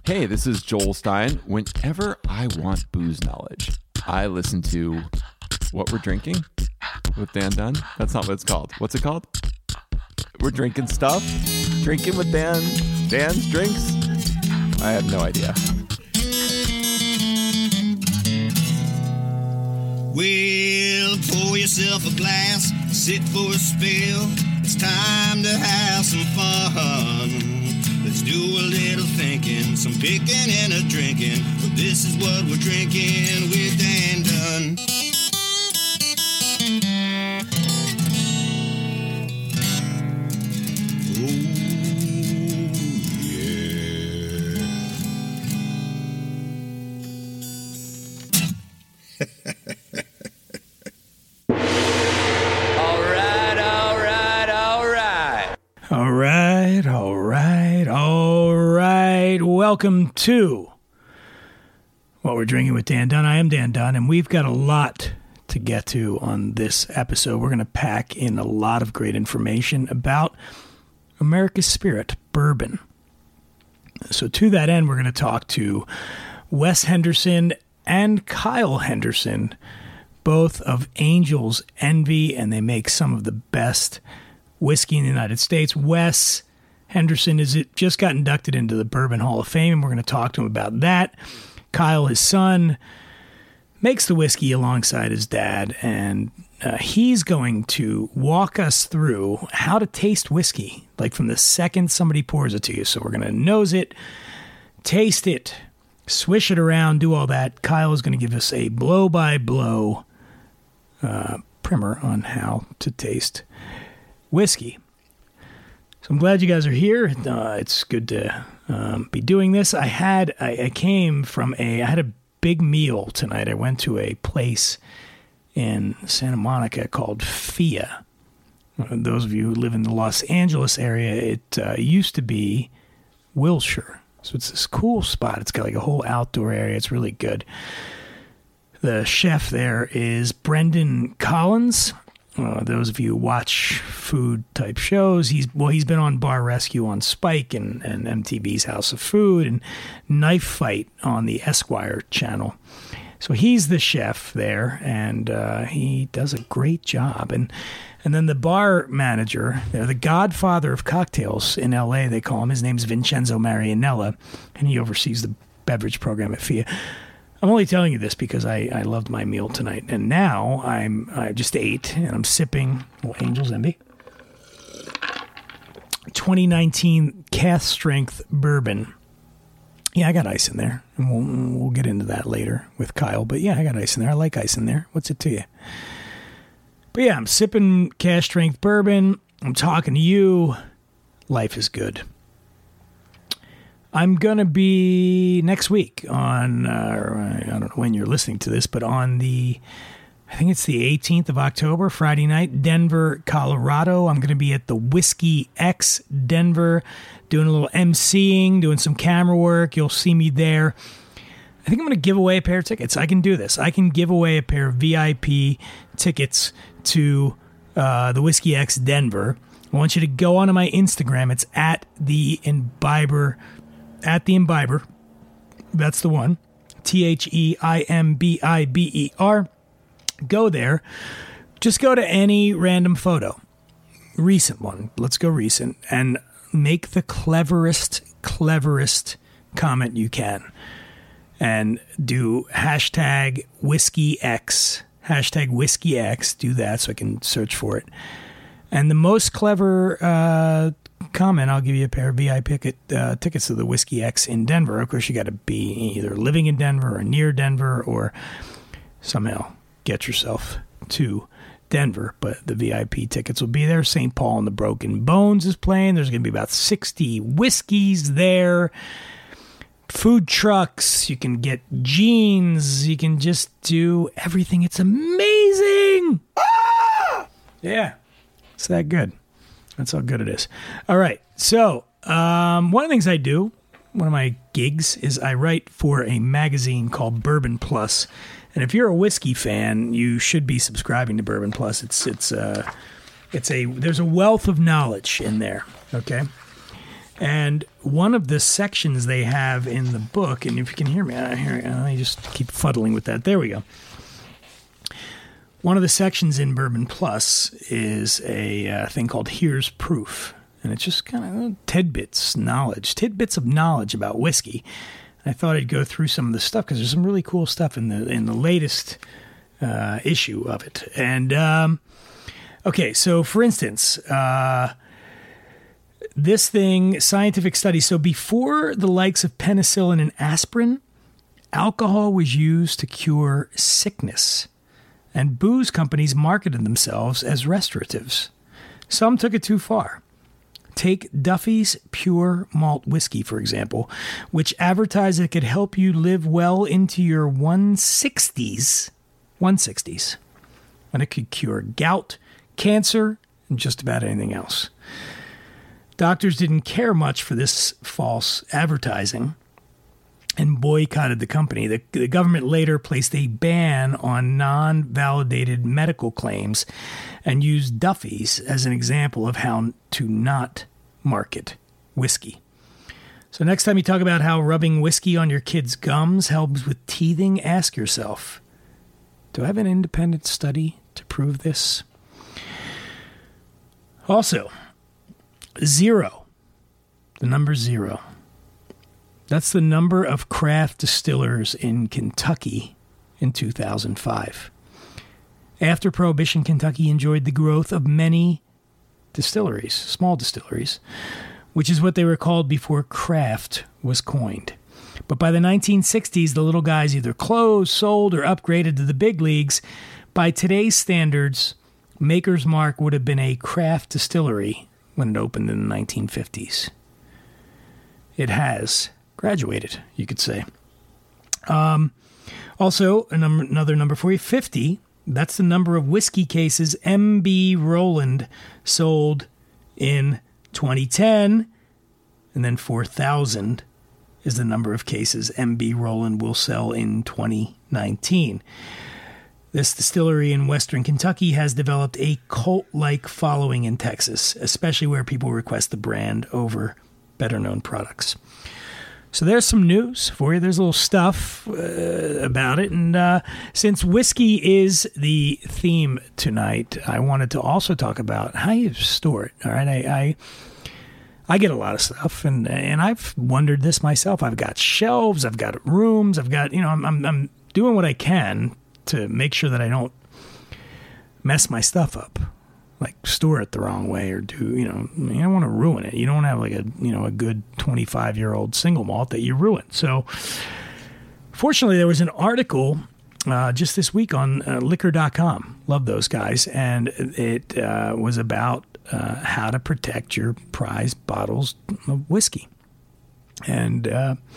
Hey, this is Joel Stein. Whenever I want booze knowledge, I listen to What We're Drinking with Dan Dunn. That's not what it's called. What's it called? We're Drinking Stuff? Drinking with Dan. Dan's Drinks? I have no idea. Well, pour yourself a glass, sit for a spill. It's time to have some fun. Let's do a little thinking, some picking and a drinking. But this is what we're drinking with Dan Dunn. Welcome to What We're Drinking with Dan Dunn. I am Dan Dunn, and we've got a lot to get to on this episode. We're going to pack in a lot of great information about America's spirit, bourbon. So to that end, we're going to talk to Wes Henderson and Kyle Henderson, both of Angel's Envy, and they make some of the best whiskey in the United States. Wes Henderson just got inducted into the Bourbon Hall of Fame, and we're going to talk to him about that. Kyle, his son, makes the whiskey alongside his dad, and he's going to walk us through how to taste whiskey, like from the second somebody pours it to you. So we're going to nose it, taste it, swish it around, do all that. Kyle is going to give us a blow-by-blow primer on how to taste whiskey. So I'm glad you guys are here. It's good to be doing this. I had a big meal tonight. I went to a place in Santa Monica called Fia. Those of you who live in the Los Angeles area, it used to be Wilshire. So it's this cool spot. It's got like a whole outdoor area. It's really good. The chef there is Brendan Collins. Those of you who watch food type shows, he's been on Bar Rescue on Spike and MTV's House of Food and Knife Fight on the Esquire channel. So he's the chef there, and he does a great job. And then the bar manager, they're the godfather of cocktails in L.A., they call him. His name's Vincenzo Marianella, and he oversees the beverage program at Fia. I'm only telling you this because I loved my meal tonight, and now I just ate, and I'm sipping Angel's Envy 2019 Cask Strength Bourbon. Yeah, I got ice in there, and we'll get into that later with Kyle. But yeah, I got ice in there. I like ice in there. What's it to you? But yeah, I'm sipping Cask Strength Bourbon. I'm talking to you. Life is good. I'm going to be next week on, I don't know when you're listening to this, but on I think it's the 18th of October, Friday night, Denver, Colorado. I'm going to be at the Whiskey X Denver, doing a little emceeing, doing some camera work. You'll see me there. I think I'm going to give away a pair of tickets. I can do this. I can give away a pair of VIP tickets to the Whiskey X Denver. I want you to go onto my Instagram. It's at the Imbiber. At the Imbiber, that's the one, TheImbiber. Go there. Just go to any random photo, recent one. Let's go recent, and make the cleverest comment you can, and do hashtag WhiskeyX. Hashtag WhiskeyX. Do that so I can search for it. And the most clever comment, I'll give you a pair of VIP tickets to the Whiskey X in Denver. Of course, you got to be either living in Denver or near Denver or somehow get yourself to Denver. But the VIP tickets will be there. St. Paul and the Broken Bones is playing. There's going to be about 60 whiskeys there. Food trucks. You can get jeans. You can just do everything. It's amazing. Ah! Yeah. It's that good. That's how good it is. All right. So one of the things I do, one of my gigs, is I write for a magazine called Bourbon Plus. And if you're a whiskey fan, you should be subscribing to Bourbon Plus. There's a wealth of knowledge in there. Okay. And one of the sections they have in the book, and if you can hear me, I just keep fuddling with that. There we go. One of the sections in Bourbon Plus is a thing called Here's Proof. And it's just kind of tidbits of knowledge about whiskey. I thought I'd go through some of the stuff because there's some really cool stuff in the latest issue of it. And, okay, so for instance, this thing, scientific study. So before the likes of penicillin and aspirin, alcohol was used to cure sickness. And booze companies marketed themselves as restoratives. Some took it too far. Take Duffy's Pure Malt Whiskey, for example, which advertised it could help you live well into your 160s, and it could cure gout, cancer, and just about anything else. Doctors didn't care much for this false advertising and boycotted the company. The government later placed a ban on non-validated medical claims and used Duffy's as an example of how to not market whiskey. So next time you talk about how rubbing whiskey on your kid's gums helps with teething, ask yourself, do I have an independent study to prove this? Also, 0, the number 0. That's the number of craft distillers in Kentucky in 2005. After Prohibition, Kentucky enjoyed the growth of many distilleries, small distilleries, which is what they were called before craft was coined. But by the 1960s, the little guys either closed, sold, or upgraded to the big leagues. By today's standards, Maker's Mark would have been a craft distillery when it opened in the 1950s. It has graduated, you could say. Also, another number for you, 50. That's the number of whiskey cases M.B. Rowland sold in 2010. And then 4,000 is the number of cases M.B. Rowland will sell in 2019. This distillery in western Kentucky has developed a cult-like following in Texas, especially where people request the brand over better-known products. So there's some news for you. There's a little stuff about it. And since whiskey is the theme tonight, I wanted to also talk about how you store it. All right, I get a lot of stuff, and I've wondered this myself. I've got shelves, I've got rooms, I've got, I'm doing what I can to make sure that I don't mess my stuff up. Like store it the wrong way or do, you don't want to ruin it. You don't have like a good 25-year-old single malt that you ruin. So fortunately, there was an article just this week on liquor.com. Love those guys. And it was about how to protect your prized bottles of whiskey. And,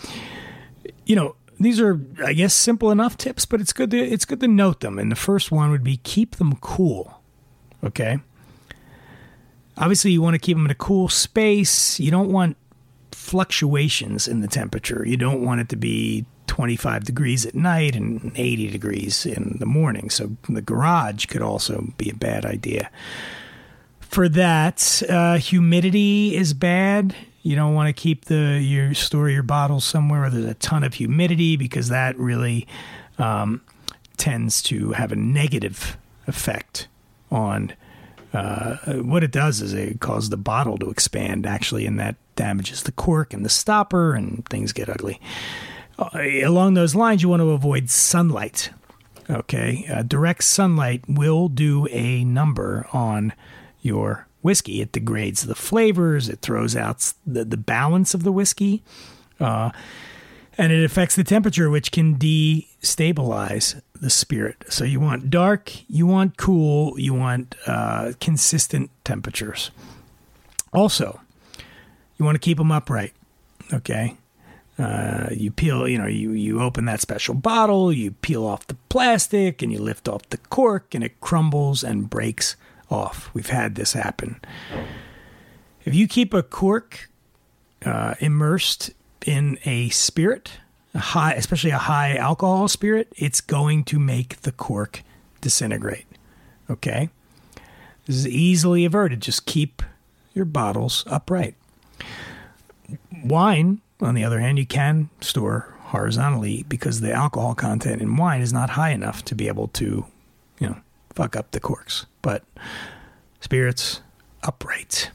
these are, I guess, simple enough tips, but it's good to note them. And the first one would be keep them cool. Okay. Obviously, you want to keep them in a cool space. You don't want fluctuations in the temperature. You don't want it to be 25 degrees at night and 80 degrees in the morning. So the garage could also be a bad idea. For that, humidity is bad. You don't want to keep store your bottles somewhere where there's a ton of humidity because that really tends to have a negative effect on what it does is it causes the bottle to expand, actually, and that damages the cork and the stopper, and things get ugly. Along those lines, you want to avoid sunlight. Okay, direct sunlight will do a number on your whiskey. It degrades the flavors. It throws out the balance of the whiskey. And it affects the temperature, which can destabilize the spirit. So you want dark, you want cool, you want consistent temperatures. Also, you want to keep them upright, okay? You peel, you open that special bottle, you peel off the plastic, and you lift off the cork, and it crumbles and breaks off. We've had this happen. If you keep a cork immersed in a spirit, especially a high alcohol spirit, it's going to make the cork disintegrate. Okay? This is easily averted. Just keep your bottles upright. Wine, on the other hand, you can store horizontally because the alcohol content in wine is not high enough to be able to, fuck up the corks. But spirits, upright.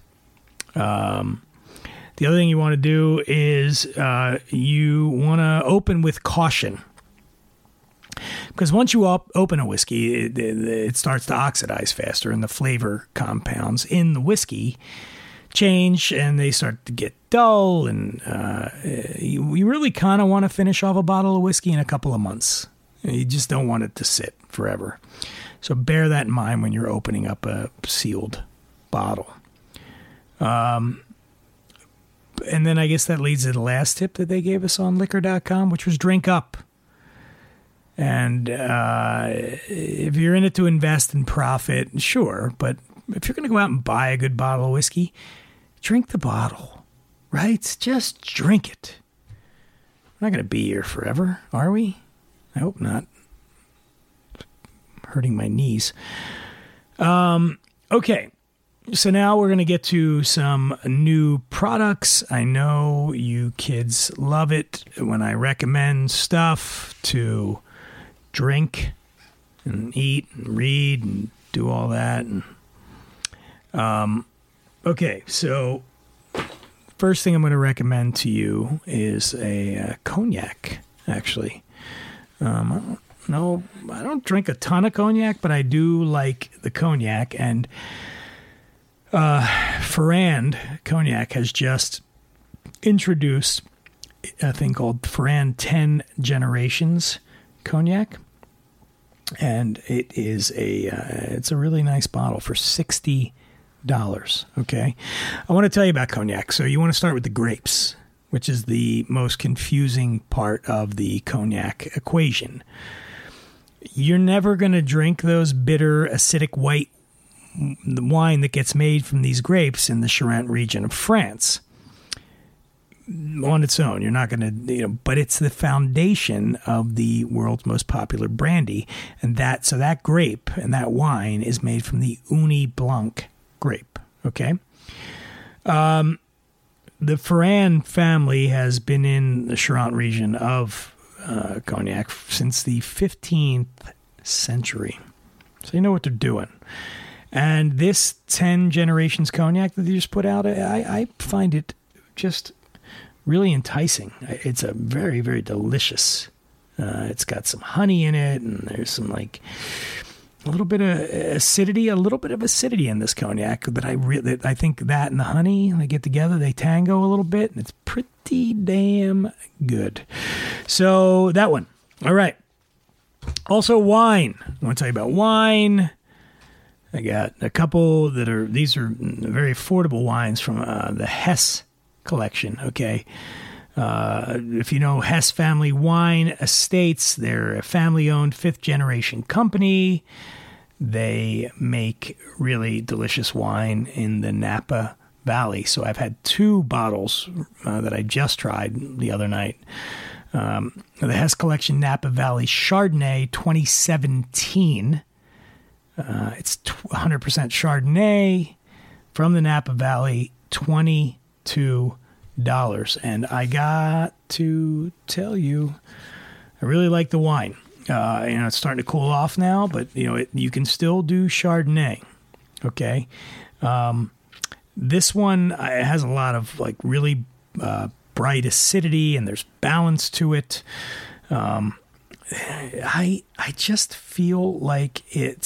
The other thing you want to do is you want to open with caution. Because once you open a whiskey, it starts to oxidize faster, and the flavor compounds in the whiskey change, and they start to get dull, and you really kind of want to finish off a bottle of whiskey in a couple of months. You just don't want it to sit forever. So bear that in mind when you're opening up a sealed bottle. And then I guess that leads to the last tip that they gave us on liquor.com, which was drink up. And if you're in it to invest and profit, sure. But if you're going to go out and buy a good bottle of whiskey, drink the bottle, right? Just drink it. We're not going to be here forever, are we? I hope not. Hurting my knees. Okay. So now we're going to get to some new products. I know you kids love it when I recommend stuff to drink and eat and read and do all that. And, okay, so first thing I'm going to recommend to you is a cognac, actually. I don't drink a ton of cognac, but I do like the cognac. And Ferrand Cognac has just introduced a thing called Ferrand 10 Generations Cognac, and it is it's a really nice bottle for $60. Okay, I want to tell you about cognac. So you want to start with the grapes, which is the most confusing part of the cognac equation. You're never going to drink those bitter, acidic white the wine that gets made from these grapes in the Charente region of France on its own. You're not going to, but it's the foundation of the world's most popular brandy. And so that grape and that wine is made from the Uni Blanc grape. Okay. The Ferrand family has been in the Charente region of cognac since the 15th century. So you know what they're doing. And this 10 Generations Cognac that they just put out, I find it just really enticing. It's a very, very delicious. It's got some honey in it, and there's some a little bit of acidity in this cognac. But I think that and the honey, they get together, they tango a little bit, and it's pretty damn good. So that one. All right. Also wine. I want to tell you about wine. I got a couple these are very affordable wines from the Hess collection, okay? If you know Hess Family Wine Estates, they're a family-owned fifth-generation company. They make really delicious wine in the Napa Valley. So I've had 2 bottles that I just tried the other night. The Hess Collection Napa Valley Chardonnay 2017. It's 100% Chardonnay from the Napa Valley, $22. And I got to tell you, I really like the wine. It's starting to cool off now, but you can still do Chardonnay. Okay. This one has a lot of really bright acidity, and there's balance to it. I just feel like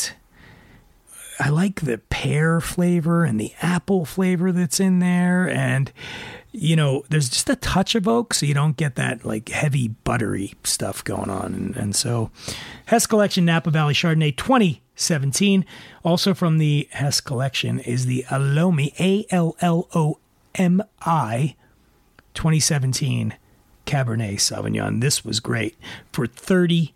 I like the pear flavor and the apple flavor that's in there. And, there's just a touch of oak, so you don't get that heavy buttery stuff going on. And so Hess Collection Napa Valley Chardonnay 2017. Also from the Hess Collection is the Allomi, Allomi 2017 Cabernet Sauvignon. This was great for $32.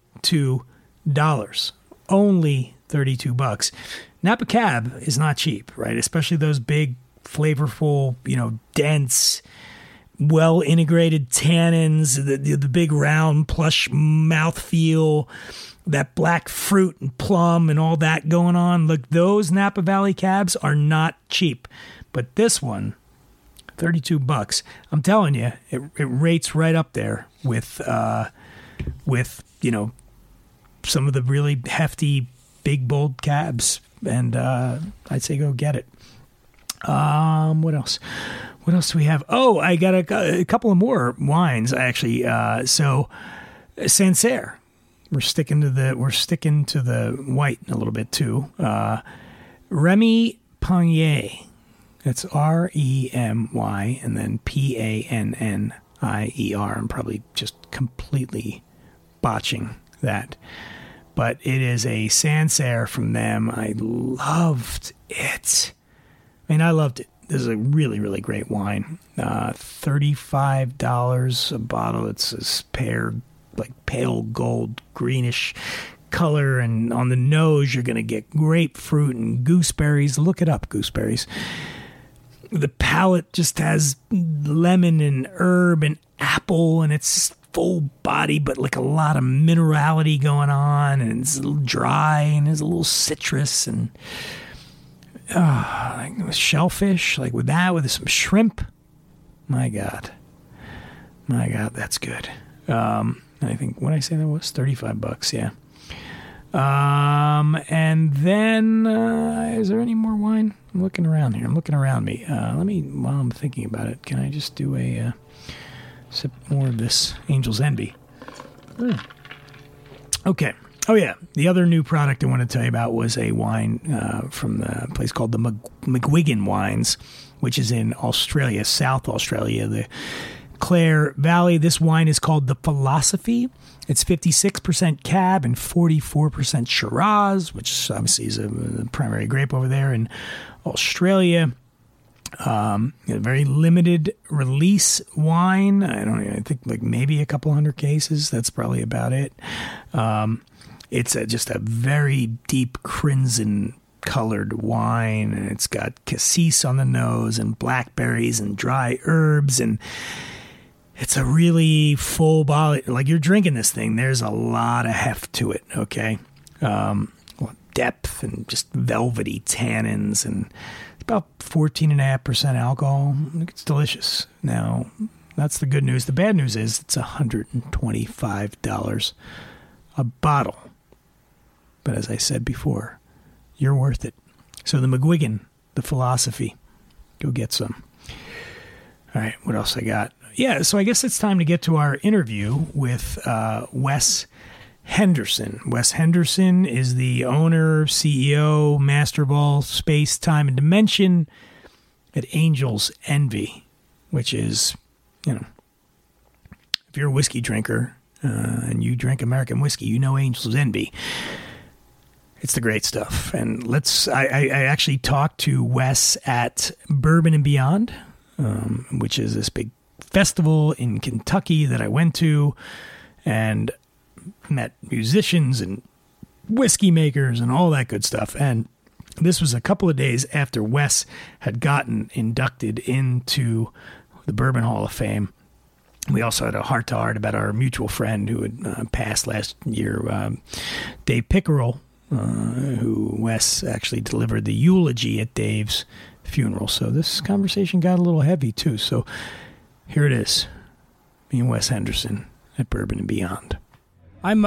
Only $32. Napa Cab is not cheap, right? Especially those big, flavorful, dense, well-integrated tannins, the big round plush mouthfeel, that black fruit and plum and all that going on. Look, those Napa Valley Cabs are not cheap. But this one, $32. I'm telling you, it rates right up there with some of the really hefty, big, bold cabs. And I'd say go get it. What else? What else do we have? Oh, I got a couple of more wines actually. So Sancerre. We're sticking to the white a little bit too. Remy Pannier. That's Remy and then Pannier. I'm probably just completely botching that. But it is a Sancerre from them. I loved it. I loved it. This is a really, really great wine. $35 a bottle. It's this pale gold, greenish color. And on the nose, you're going to get grapefruit and gooseberries. Look it up, gooseberries. The palate just has lemon and herb and apple, and it's full body, but like a lot of minerality going on, and it's a little dry, and there's a little citrus, and like with shellfish, like with some shrimp. My God, that's good. I think what I say that was $35. Yeah. And then is there any more wine? I'm looking around here. I'm looking around me. While I'm thinking about it, can I just do a sip more of this Angel's Envy? Okay. Oh, yeah. The other new product I want to tell you about was a wine from the place called the McGuigan Wines, which is in Australia, South Australia, the Clare Valley. This wine is called The Philosophy. It's 56% Cab and 44% Shiraz, which obviously is a primary grape over there in Australia. A very limited release wine. I think like maybe a couple hundred cases. That's probably about it. It's just a very deep crimson colored wine, and it's got cassis on the nose and blackberries and dry herbs, and it's a really full body. Like you're drinking this thing, there's a lot of heft to it. Okay, depth and just velvety tannins, and it's about 14.5% alcohol. It's delicious. Now, that's the good news. The bad news is it's $125 a bottle. But as I said before, you're worth it. So the McGuigan, The Philosophy, go get some. All right, what else I got? Yeah, so I guess it's time to get to our interview with Wes Henderson. Wes Henderson is the owner, CEO, master of all space, time, and dimension at Angel's Envy, which is, if you're a whiskey drinker and you drink American whiskey, you know Angel's Envy. It's the great stuff. And I actually talked to Wes at Bourbon and Beyond, which is this big festival in Kentucky that I went to, and met musicians and whiskey makers and all that good stuff. And this was a couple of days after Wes had gotten inducted into the Bourbon Hall of Fame. We also had a heart-to-heart about our mutual friend who had passed last year, Dave Pickerel, who Wes actually delivered the eulogy at Dave's funeral. So this conversation got a little heavy too. So here it is, me and Wes Henderson at Bourbon and Beyond. I'm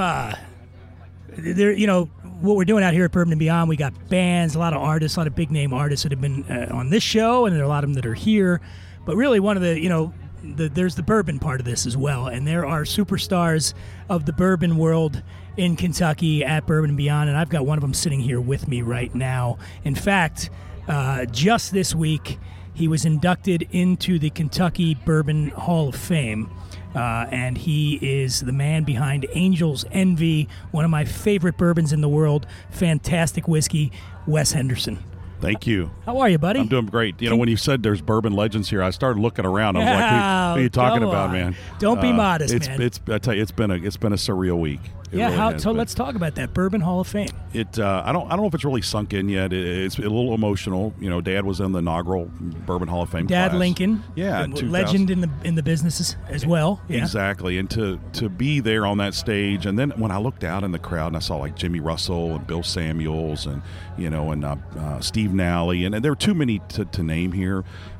there. What we're doing out here at Bourbon and Beyond. We got bands, a lot of artists, a lot of big name artists that have been on this show, and there are a lot of them that are here. But really, one of the there's the bourbon part of this as well, and there are superstars of the bourbon world in Kentucky at Bourbon and Beyond, and I've got one of them sitting here with me right now. In fact, just this week, he was inducted into the Kentucky Bourbon Hall of Fame, and he is the man behind Angel's Envy, one of my favorite bourbons in the world, fantastic whiskey, Wes Henderson. Thank you. How are you, buddy? I'm doing great. When you said there's bourbon legends here, I started looking around. I was like, "Who are you talking about, man?" Don't be modest, man. I tell you, it's been a surreal week. Let's talk about that Bourbon Hall of Fame. I don't know if it's really sunk in yet. It's a little emotional. Dad was in the inaugural Bourbon Hall of Fame. Dad class. Lincoln, yeah, legend in the businesses as well. Yeah. Exactly, and to be there on that stage, and then when I looked out in the crowd and I saw like Jimmy Russell and Bill Samuels and Steve Nally, and there were too many to name here,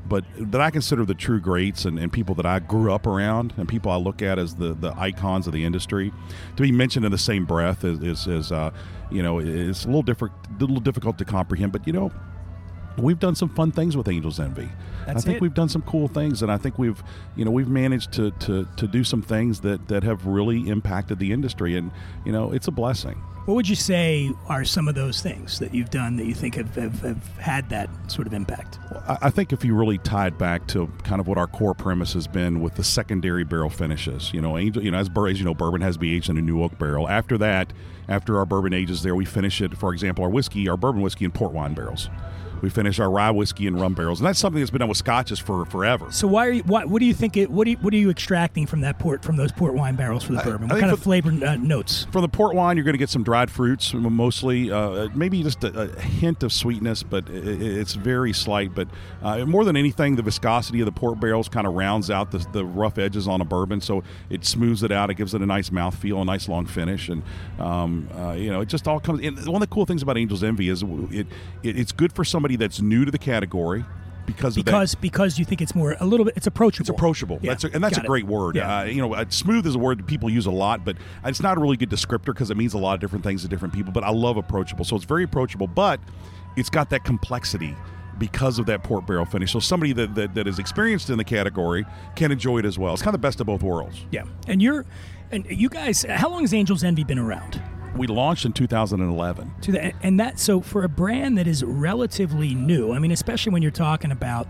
but that I consider the true greats and people that I grew up around and people I look at as the icons of the industry, to be mentioned in the same breath is it's a little difficult to comprehend. But we've done some fun things with Angels Envy. I think we've done some cool things, and I think we've managed to do some things that have really impacted the industry, and it's a blessing. What would you say are some of those things that you've done that you think have had that sort of impact? Well, I think if you really tied back to kind of what our core premise has been with the secondary barrel finishes, as bourbon has to be aged in a new oak barrel. After that, after our bourbon ages there, we finish it, for example, our bourbon whiskey in port wine barrels. We finish our rye whiskey in rum barrels, and that's something that's been done with scotches for forever. So what do you think? What are you extracting from those port wine barrels for the bourbon? What kind of flavor notes? From the port wine, you're going to get some dried fruits, mostly, maybe just a hint of sweetness, but it's very slight. But more than anything, the viscosity of the port barrels kind of rounds out the rough edges on a bourbon, so it smooths it out. It gives it a nice mouthfeel, a nice long finish, and it just all comes. And one of the cool things about Angels Envy is it's good for somebody that's new to the category because you think it's it's approachable. It's approachable. Yeah. That's a great word. Yeah. Smooth is a word that people use a lot, but it's not a really good descriptor because it means a lot of different things to different people. But I love approachable, so it's very approachable, but it's got that complexity because of that port barrel finish. So somebody that is experienced in the category can enjoy it as well. It's kind of the best of both worlds. Yeah. And you guys, how long has Angels Envy been around? We launched in 2011. So for a brand that is relatively new, I mean, especially when you're talking about,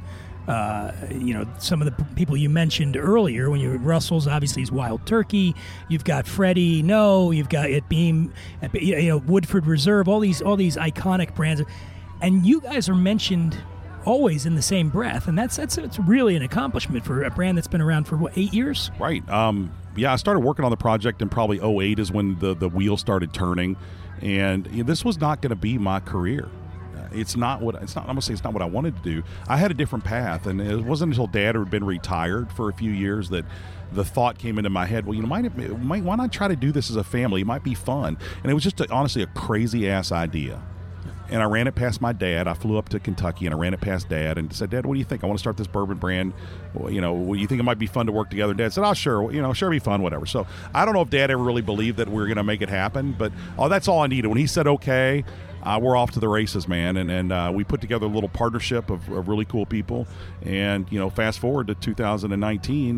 some of the people you mentioned earlier, when you're Russell's, obviously is Wild Turkey. You've got Freddie, you've got It Beam, Woodford Reserve, all these iconic brands, and you guys are mentioned always in the same breath, and that's really an accomplishment for a brand that's been around for 8 years. Right. I started working on the project in probably 2008 is when the wheel started turning, and this was not going to be my career. I'm going to say it's not what I wanted to do. I had a different path, and it wasn't until Dad had been retired for a few years that the thought came into my head, well, why not try to do this as a family? It might be fun. And it was just honestly a crazy ass idea. And I ran it past my dad. I flew up to Kentucky and I ran it past Dad and said, Dad, what do you think? I want to start this bourbon brand. Well, you think it might be fun to work together? And Dad said, oh, sure. Sure, it'll be fun, whatever. So I don't know if Dad ever really believed that we were going to make it happen, but that's all I needed. When he said, okay, we're off to the races, man. And we put together a little partnership of really cool people. And, fast forward to 2019,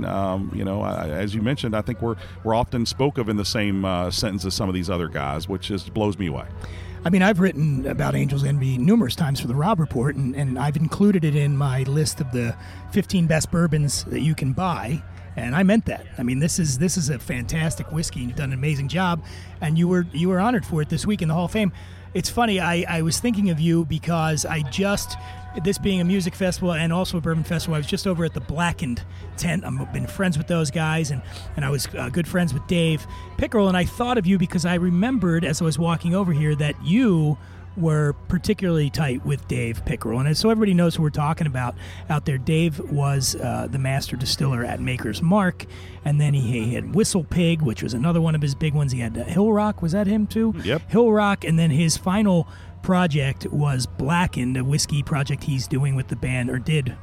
as you mentioned, I think we're often spoke of in the same sentence as some of these other guys, which just blows me away. I mean, I've written about Angels Envy numerous times for the Robb Report, and I've included it in my list of the 15 best bourbons that you can buy, and I meant that. I mean, this is a fantastic whiskey, and you've done an amazing job, and you were honored for it this week in the Hall of Fame. It's funny, I was thinking of you because this being a music festival and also a bourbon festival, I was just over at the Blackened tent. I've been friends with those guys, and I was good friends with Dave Pickerel, and I thought of you because I remembered as I was walking over here that you were particularly tight with Dave Pickerel. And so everybody knows who we're talking about out there. Dave was the master distiller at Maker's Mark, and then he had Whistle Pig, which was another one of his big ones. He had Hill Rock. Was that him too? Yep. Hill Rock, and then his final project was Blackened, a whiskey project he's doing with the band, or did,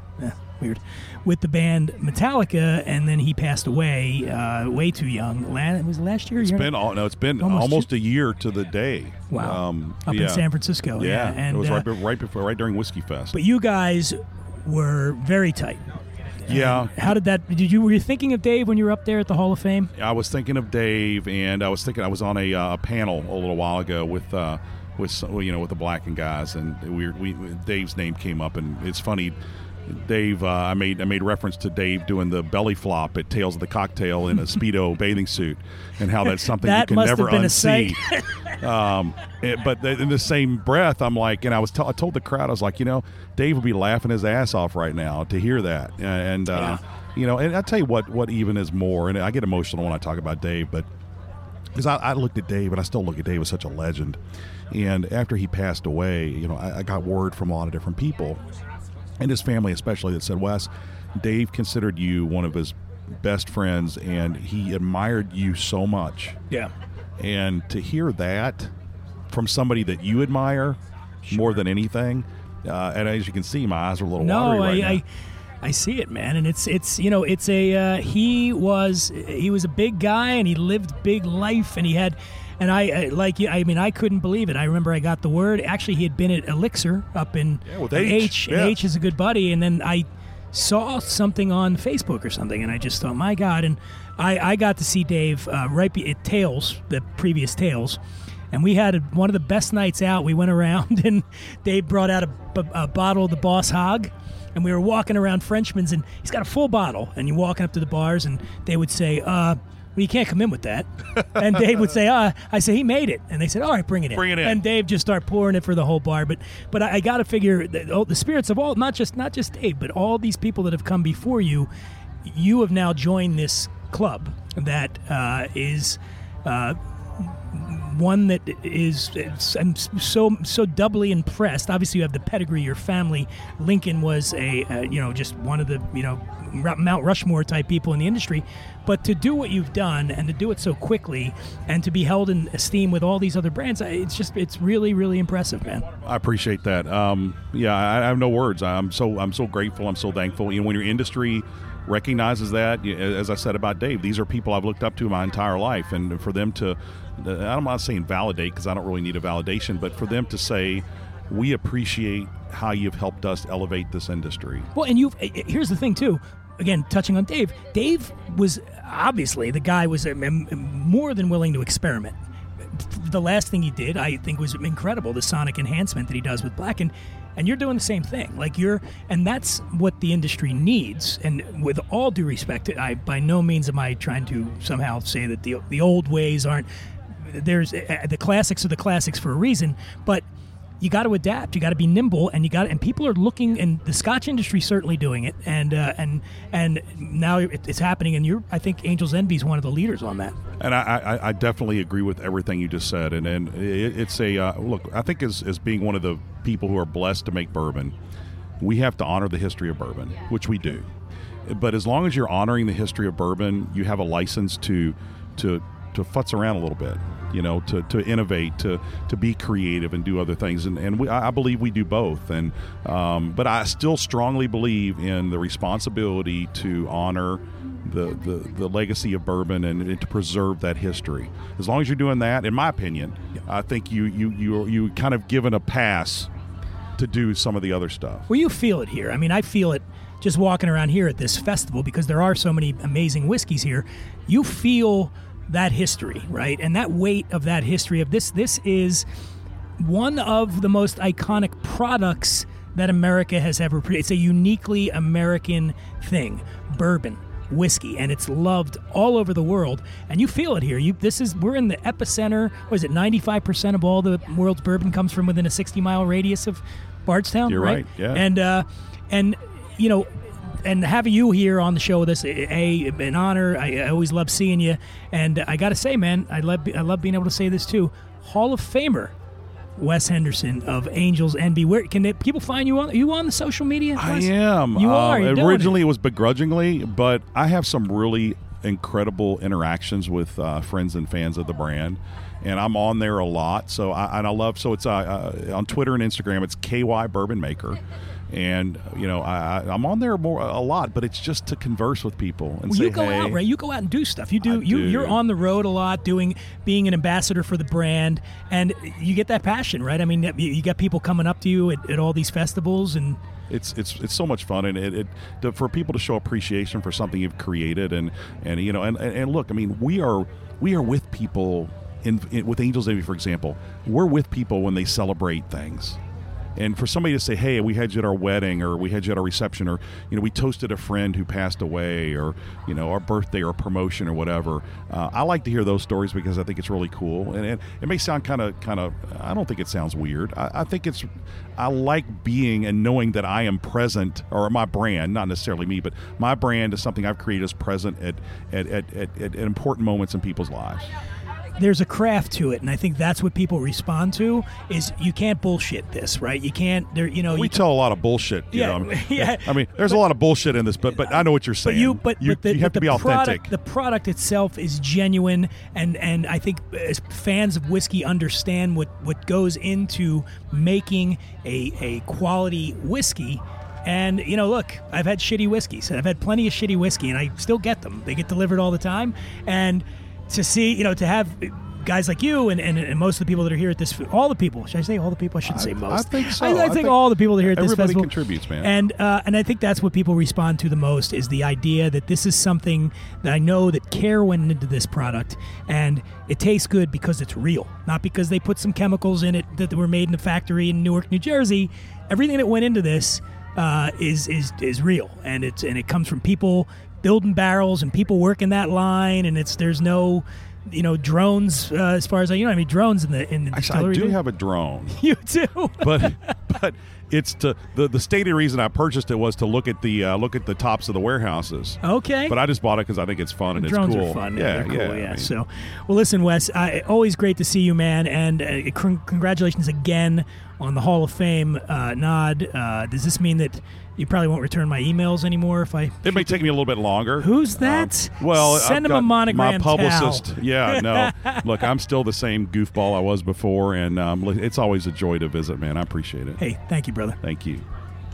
with the band Metallica, and then he passed away way too young. It was last year? It's been almost a year to the day. Wow. Up in San Francisco. Yeah. And it was right during Whiskey Fest. But you guys were very tight. Yeah. How did that? Were you thinking of Dave when you were up there at the Hall of Fame? I was thinking of Dave, and I was on a panel a little while ago with the Blackened guys, and Dave's name came up, and it's funny. Dave, I made reference to Dave doing the belly flop at Tales of the Cocktail in a Speedo bathing suit, and how that's something that you can never unsee. But in the same breath, I'm like, and I told the crowd, I was like, Dave would be laughing his ass off right now to hear that, and and I tell you what even is more, and I get emotional when I talk about Dave, but because I looked at Dave, and I still look at Dave as such a legend, and after he passed away, I got word from a lot of different people. And his family especially, that said, Wes, Dave considered you one of his best friends, and he admired you so much. Yeah. And to hear that from somebody that you admire more than anything, and as you can see, my eyes are a little watery right now. I see it, man, and it's a he was a big guy, and he lived big life, and he had, and I couldn't believe it. I remember I got the word. Actually, he had been at Elixir up in with H. And H is a good buddy, and then I saw something on Facebook or something, and I just thought, my God, and I got to see Dave right at Tales, the previous Tales. And we had one of the best nights out. We went around, and Dave brought out a bottle of the Boss Hog, and we were walking around Frenchman's, and he's got a full bottle. And you're walking up to the bars, and they would say, well, you can't come in with that. And Dave would say, I say, he made it. And they said, all right, bring it in. Bring it in. And Dave just started pouring it for the whole bar. But I got to figure that, the spirits of all, not just Dave, but all these people that have come before you, you have now joined this club that is one that is, I'm so doubly impressed. Obviously, you have the pedigree, your family. Lincoln was just one of the, Mount Rushmore type people in the industry. But to do what you've done and to do it so quickly and to be held in esteem with all these other brands, it's really, really impressive, man. I appreciate that. I have no words. I'm so grateful. I'm so thankful. When your industry recognizes that, as I said about Dave, these are people I've looked up to my entire life, and for them to, I'm not saying validate because I don't really need a validation, but for them to say, we appreciate how you've helped us elevate this industry. Well, and here's the thing too, again, touching on Dave was obviously, the guy was more than willing to experiment. The last thing he did, I think, was incredible, the sonic enhancement that he does with Black, and you're doing the same thing. And that's what the industry needs. And with all due respect, by no means am I trying to somehow say that the old ways aren't. There's the classics are the classics for a reason, but you got to adapt. You got to be nimble, and people are looking, and the Scotch industry is certainly doing it, and now it's happening. And I think Angel's Envy is one of the leaders on that. And I definitely agree with everything you just said. And it's a look. I think as being one of the people who are blessed to make bourbon, we have to honor the history of bourbon, which we do. But as long as you're honoring the history of bourbon, you have a license to futz around a little bit. To innovate, to be creative and do other things, and I believe we do both. And but I still strongly believe in the responsibility to honor the legacy of bourbon and to preserve that history. As long as you're doing that, in my opinion, I think you kind of given a pass to do some of the other stuff. Well, you feel it here. I mean, I feel it just walking around here at this festival because there are so many amazing whiskeys here. You feel that history, right? And that weight of that history of this is one of the most iconic products that America has ever produced. It's a uniquely American thing, bourbon, whiskey, and it's loved all over the world. And you feel it here. We're in the epicenter. What is it? 95% of all the world's bourbon comes from within a 60-mile radius of Bardstown. You're right. Yeah. And having you here on the show with us, an honor. I always love seeing you. And I got to say, man, I love being able to say this too. Hall of Famer Wes Henderson of Angel's Envy. Where can people find you on? Are you on the social media, Wes? I am. You are. Originally, it was begrudgingly, but I have some really incredible interactions with friends and fans of the brand. And I'm on there a lot. So I love. So it's on Twitter and Instagram. It's KY Bourbon Maker. And I'm on there a lot, but it's just to converse with people and say, you go out, right? You go out and do stuff. You're on the road a lot, being an ambassador for the brand, and you get that passion, right? I mean, you got people coming up to you at all these festivals, and it's so much fun, and for people to show appreciation for something you've created, and look, I mean, we are with people with Angel's Envy, for example. We're with people when they celebrate things. And for somebody to say, hey, we had you at our wedding, or we had you at our reception, or we toasted a friend who passed away, or our birthday or promotion or whatever, I like to hear those stories because I think it's really cool. And it may sound kind of I don't think it sounds weird. I think I like being and knowing that I am present, or my brand, not necessarily me, but my brand is something I've created is present at important moments in people's lives. There's a craft to it, and I think that's what people respond to. Is you can't bullshit this, right? You can't. We tell a lot of bullshit. Yeah. I mean, there's a lot of bullshit in this, but I know what you're saying. You have to be authentic. The product itself is genuine, and I think as fans of whiskey understand what goes into making a quality whiskey. And, look, I've had shitty whiskeys. I've had plenty of shitty whiskey, and I still get them. They get delivered all the time. And to see, to have guys like you and most of the people that are here at this, all the people, should I say all the people? I shouldn't say most. I think so. I think all the people that are here at this festival. Everybody contributes, man. And I think that's what people respond to the most is the idea that this is something that I know that care went into this product, and it tastes good because it's real, not because they put some chemicals in it that were made in a factory in Newark, New Jersey. Everything that went into this is real, and it comes from people building barrels and people working that line, and there's no drones as far as I mean drones in the distillery. I do have a drone. You do, but it's the stated reason I purchased it was to look at the tops of the warehouses. Okay, but I just bought it because I think it's fun and drones it's cool. Are fun. Yeah, they're cool, yeah. Yeah. I mean, So, well, listen, Wes, always great to see you, man, and congratulations again on the Hall of Fame nod. Does this mean that you probably won't return my emails anymore if I? It may take me a little bit longer. Who's that? Well, send I've him a got monogram. My publicist. Towel. Yeah, no. Look, I'm still the same goofball I was before, and it's always a joy to visit, man. I appreciate it. Hey, thank you, brother. Thank you.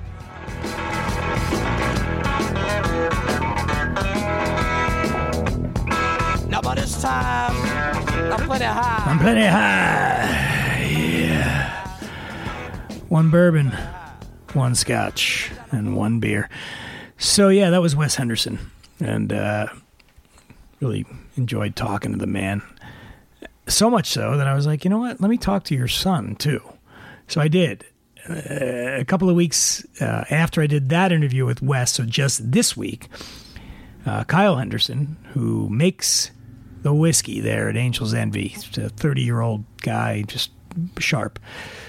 Now by this time, I'm plenty high. I'm plenty high. Yeah. One bourbon, one scotch, and one beer. So, yeah, that was Wes Henderson. And really enjoyed talking to the man. So much so that I was like, you know what? Let me talk to your son, too. So I did. A couple of weeks after I did that interview with Wes, so just this week, Kyle Henderson, who makes the whiskey there at Angel's Envy, he's a 30-year-old guy, just sharp.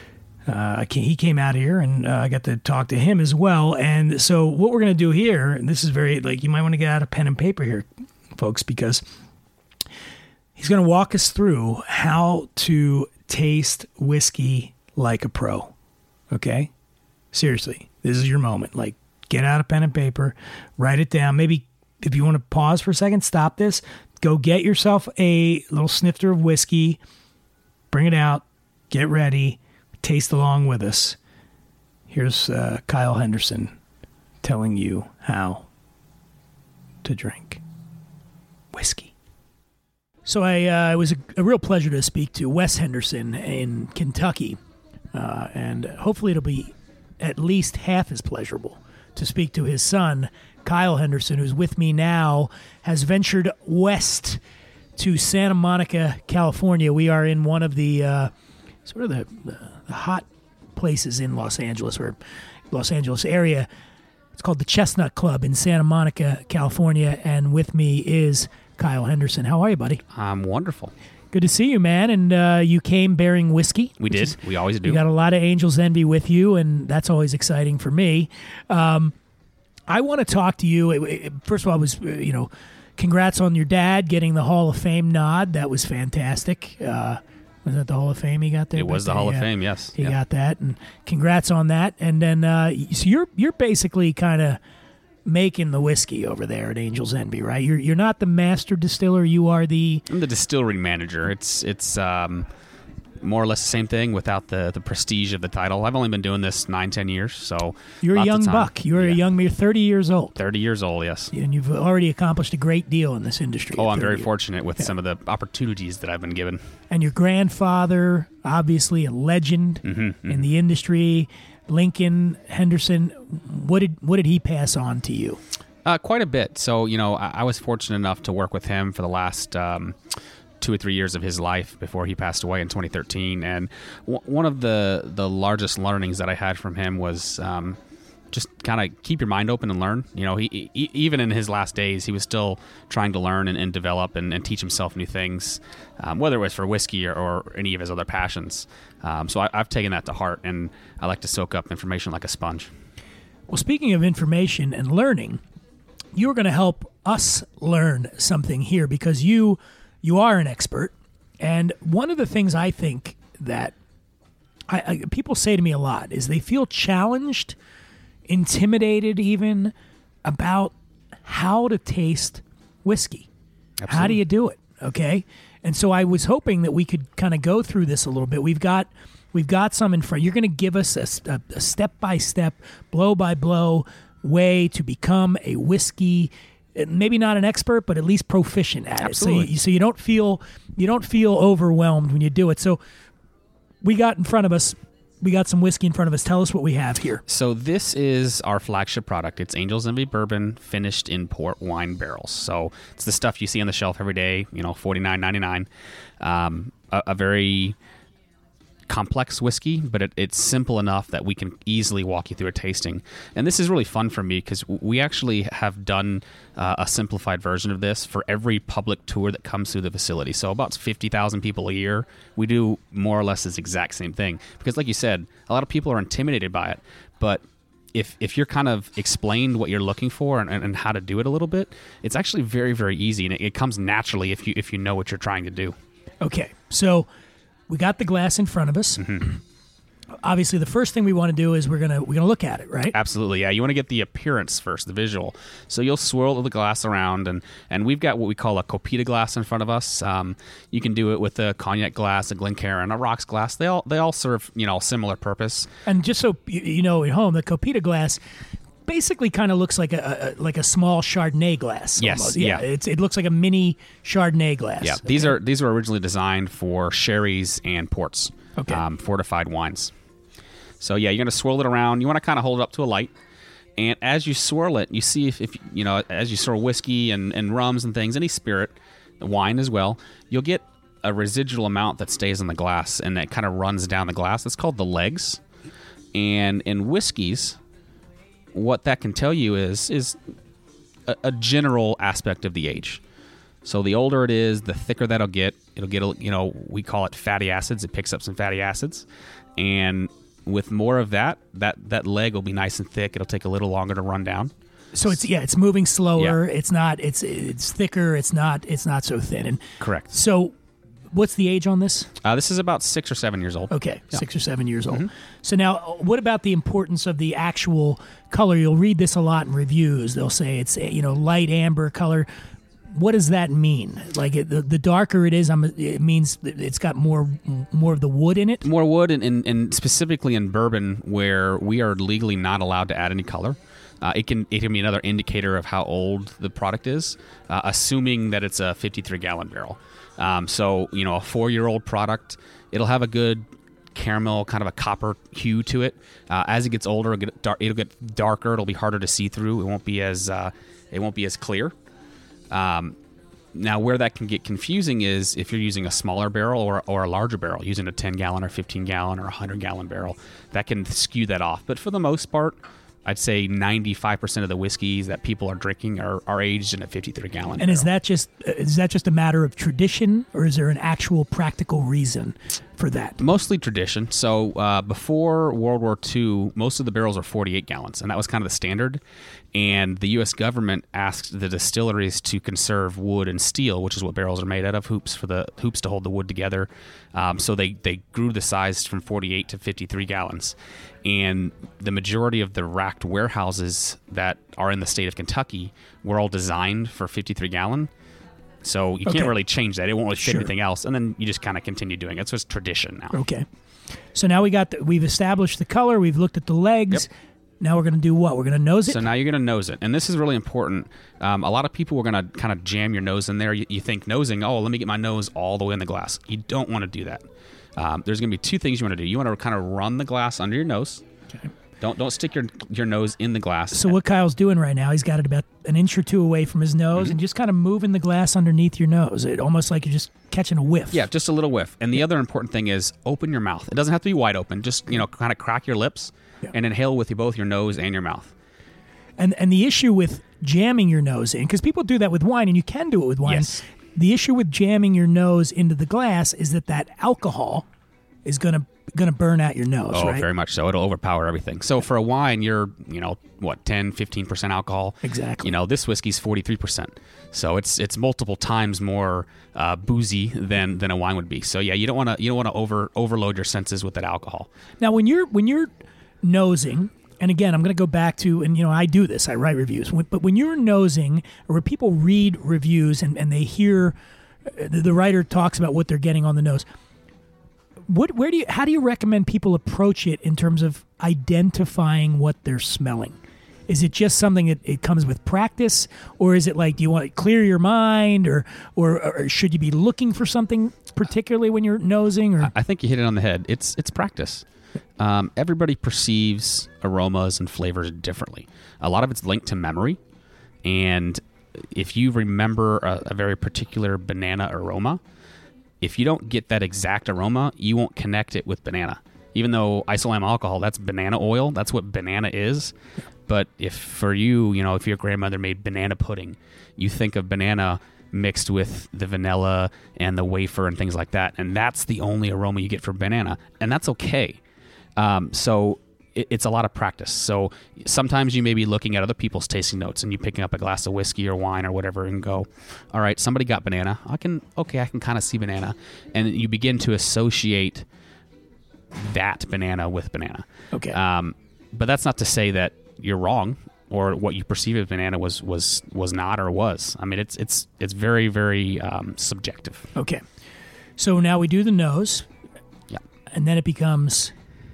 He came out here, and I got to talk to him as well. And so what we're going to do here, and this is very, you might want to get out a pen and paper here, folks, because he's going to walk us through how to taste whiskey like a pro. Okay? Seriously, this is your moment. Get out a pen and paper, write it down. Maybe if you want to pause for a second, stop this. Go get yourself a little snifter of whiskey, bring it out, get ready, taste along with us. Here's Kyle Henderson telling you how to drink whiskey. So it was a real pleasure to speak to Wes Henderson in Kentucky, and hopefully it'll be at least half as pleasurable to speak to his son, Kyle Henderson, who's with me now, has ventured west to Santa Monica, California. We are in one of the sort of the hot places in Los Angeles, or Los Angeles area. It's called the Chestnut Club in Santa Monica, California, and with me is Kyle Henderson. How are you, buddy? I'm wonderful. Good to see you, man. And you came bearing whiskey. We did. We always do. You got a lot of Angel's Envy with you, and that's always exciting for me. I want to talk to you. First of all, congrats on your dad getting the Hall of Fame nod. That was fantastic. Was that the Hall of Fame he got there? It was the Hall of Fame, yes. He got that, and congrats on that. And then, so you're basically kind of making the whiskey over there at Angel's Envy, right? You're not the master distiller. You are the... I'm the distillery manager. It's more or less the same thing without the prestige of the title. I've only been doing this 9-10 years, so you're a young buck. You're 30 years old. 30 years old, yes. And you've already accomplished a great deal in this industry. Oh, I'm very fortunate with some of the opportunities that I've been given. And your grandfather, obviously a legend in the industry, Lincoln Henderson. What did he pass on to you? Quite a bit. So, I was fortunate enough to work with him for the last 2 or 3 years of his life before he passed away in 2013. And one of the largest learnings that I had from him was just kind of keep your mind open and learn. He even in his last days, he was still trying to learn and develop and teach himself new things, whether it was for whiskey or any of his other passions. So I've taken that to heart, and I like to soak up information like a sponge. Well, speaking of information and learning, you're going to help us learn something here because you are an expert. And one of the things I think that people say to me a lot is they feel challenged, intimidated even, about how to taste whiskey. Absolutely. How do you do it? Okay. And so I was hoping that we could kind of go through this a little bit. We've got We've got some in front. You're going to give us a step-by-step, blow-by-blow way to become a whiskey, maybe not an expert, but at least proficient at Absolutely. it. So you don't feel overwhelmed when you do it. So we got some whiskey in front of us. Tell us what we have here. So this is our flagship product. It's Angel's Envy Bourbon finished in port wine barrels. So it's the stuff you see on the shelf every day, $49.99. A very complex whiskey, but it's simple enough that we can easily walk you through a tasting. And this is really fun for me because we actually have done a simplified version of this for every public tour that comes through the facility. So about 50,000 people a year, we do more or less this exact same thing. Because like you said, a lot of people are intimidated by it, but if you're kind of explained what you're looking for and how to do it a little bit, it's actually very, very easy, and it comes naturally if you know what you're trying to do. Okay, so we got the glass in front of us. Mm-hmm. Obviously, the first thing we want to do is we're gonna look at it, right? Absolutely, yeah. You want to get the appearance first, the visual. So you'll swirl the glass around, and we've got what we call a Copita glass in front of us. You can do it with a cognac glass, a Glencairn, a rocks glass. They all serve similar purpose. And just so you know at home, the Copita glass basically kind of looks like a small Chardonnay glass. Yes, almost. yeah. It looks like a mini Chardonnay glass. Yeah, these were originally designed for sherries and ports, Okay. Fortified wines. So yeah, you're going to swirl it around. You want to kind of hold it up to a light, and as you swirl it, you see if as you swirl whiskey and rums and things, any spirit, wine as well, you'll get a residual amount that stays in the glass, and that kind of runs down the glass. That's called the legs. And in whiskeys, what that can tell you is a general aspect of the age. So the older it is, the thicker that'll get. It'll get, we call it fatty acids. It picks up some fatty acids. And with more of that leg will be nice and thick. It'll take a little longer to run down. So it's moving slower. Yeah. It's thicker. It's not so thin. And Correct. so what's the age on this? This is about 6 or 7 years old. Okay, Yeah. 6 or 7 years old. Mm-hmm. So now, what about the importance of the actual color? You'll read this a lot in reviews. They'll say it's light amber color. What does that mean? Like the darker it is, it means that it's got more of the wood in it. More wood, and specifically in bourbon, where we are legally not allowed to add any color. It can be another indicator of how old the product is, assuming that it's a 53-gallon barrel. So a 4-year-old product, it'll have a good caramel, kind of a copper hue to it. As it gets older, it'll get darker. It'll be harder to see through. It won't be as clear. Now, where that can get confusing is if you're using a smaller barrel or a larger barrel, using a 10-gallon or 15-gallon or 100-gallon barrel, that can skew that off. But for the most part, I'd say 95% of the whiskeys that people are drinking are aged in a 53-gallon barrel. And is that just a matter of tradition, or is there an actual practical reason for that? Mostly tradition. So before World War II, most of the barrels are 48 gallons, and that was kind of the standard. And the U.S. government asked the distilleries to conserve wood and steel, which is what barrels are made out of, hoops to hold the wood together. So they grew the size from 48 to 53 gallons. And the majority of the racked warehouses that are in the state of Kentucky were all designed for 53 gallon. So you can't really change that. It won't really fit anything else. And then you just kind of continue doing it. So it's tradition now. Okay. So now we've established the color. We've looked at the legs. Yep. Now we're going to do what? We're going to nose it? So now you're going to nose it. And this is really important. A lot of people are going to kind of jam your nose in there. You think nosing, let me get my nose all the way in the glass. You don't want to do that. There's going to be two things you want to do. You want to kind of run the glass under your nose. Okay. Don't stick your nose in the glass. So what Kyle's doing right now, he's got it about an inch or two away from his nose and just kind of moving the glass underneath your nose. It almost like you're just catching a whiff. Yeah, just a little whiff. And the other important thing is open your mouth. It doesn't have to be wide open. Just, kind of crack your lips and inhale with both your nose and your mouth. And the issue with jamming your nose in, because people do that with wine, and you can do it with wine. Yes. The issue with jamming your nose into the glass is that alcohol is going to burn out your nose, Oh, right? very much so. It'll overpower everything. So for a wine, you're, 10, 15% alcohol. Exactly. This whiskey's 43%. So it's multiple times more boozy than a wine would be. So yeah, you don't want to overload your senses with that alcohol. Now, when you're nosing, and again, I'm going to go back to, and I do this, I write reviews, but when you're nosing, or when people read reviews and they hear the writer talks about what they're getting on the nose, How do you recommend people approach it in terms of identifying what they're smelling? Is it just something that it comes with practice, or is it like, do you want to clear your mind, or should you be looking for something particularly when you're nosing? Or I think you hit it on the head. It's practice. Everybody perceives aromas and flavors differently. A lot of it's linked to memory, and if you remember a very particular banana aroma, if you don't get that exact aroma, you won't connect it with banana. Even though isolamine alcohol, that's banana oil, that's what banana is. But if for you, if your grandmother made banana pudding, you think of banana mixed with the vanilla and the wafer and things like that, and that's the only aroma you get from banana, and that's okay. So it's a lot of practice. So sometimes you may be looking at other people's tasting notes and you picking up a glass of whiskey or wine or whatever and go, all right, somebody got banana. I can kind of see banana. And you begin to associate that banana with banana. Okay. But that's not to say that you're wrong or what you perceive as banana was not or was. I mean, it's very, very subjective. Okay. So now we do the nose. Yeah. And then it becomes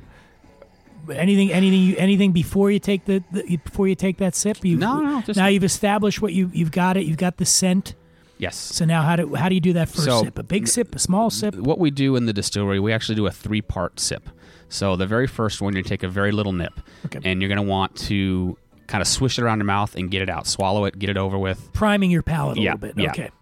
anything before you take before you take that sip. No. Now you've established what you've got it. You've got the scent. Yes. So now how do you do that first sip? A big sip, a small sip? What we do in the distillery, we actually do a 3-part sip. So the very first one, you take a very little nip, and you're going to want to kind of swish it around your mouth and get it out. Swallow it, get it over with. Priming your palate a little bit. Yeah. Okay.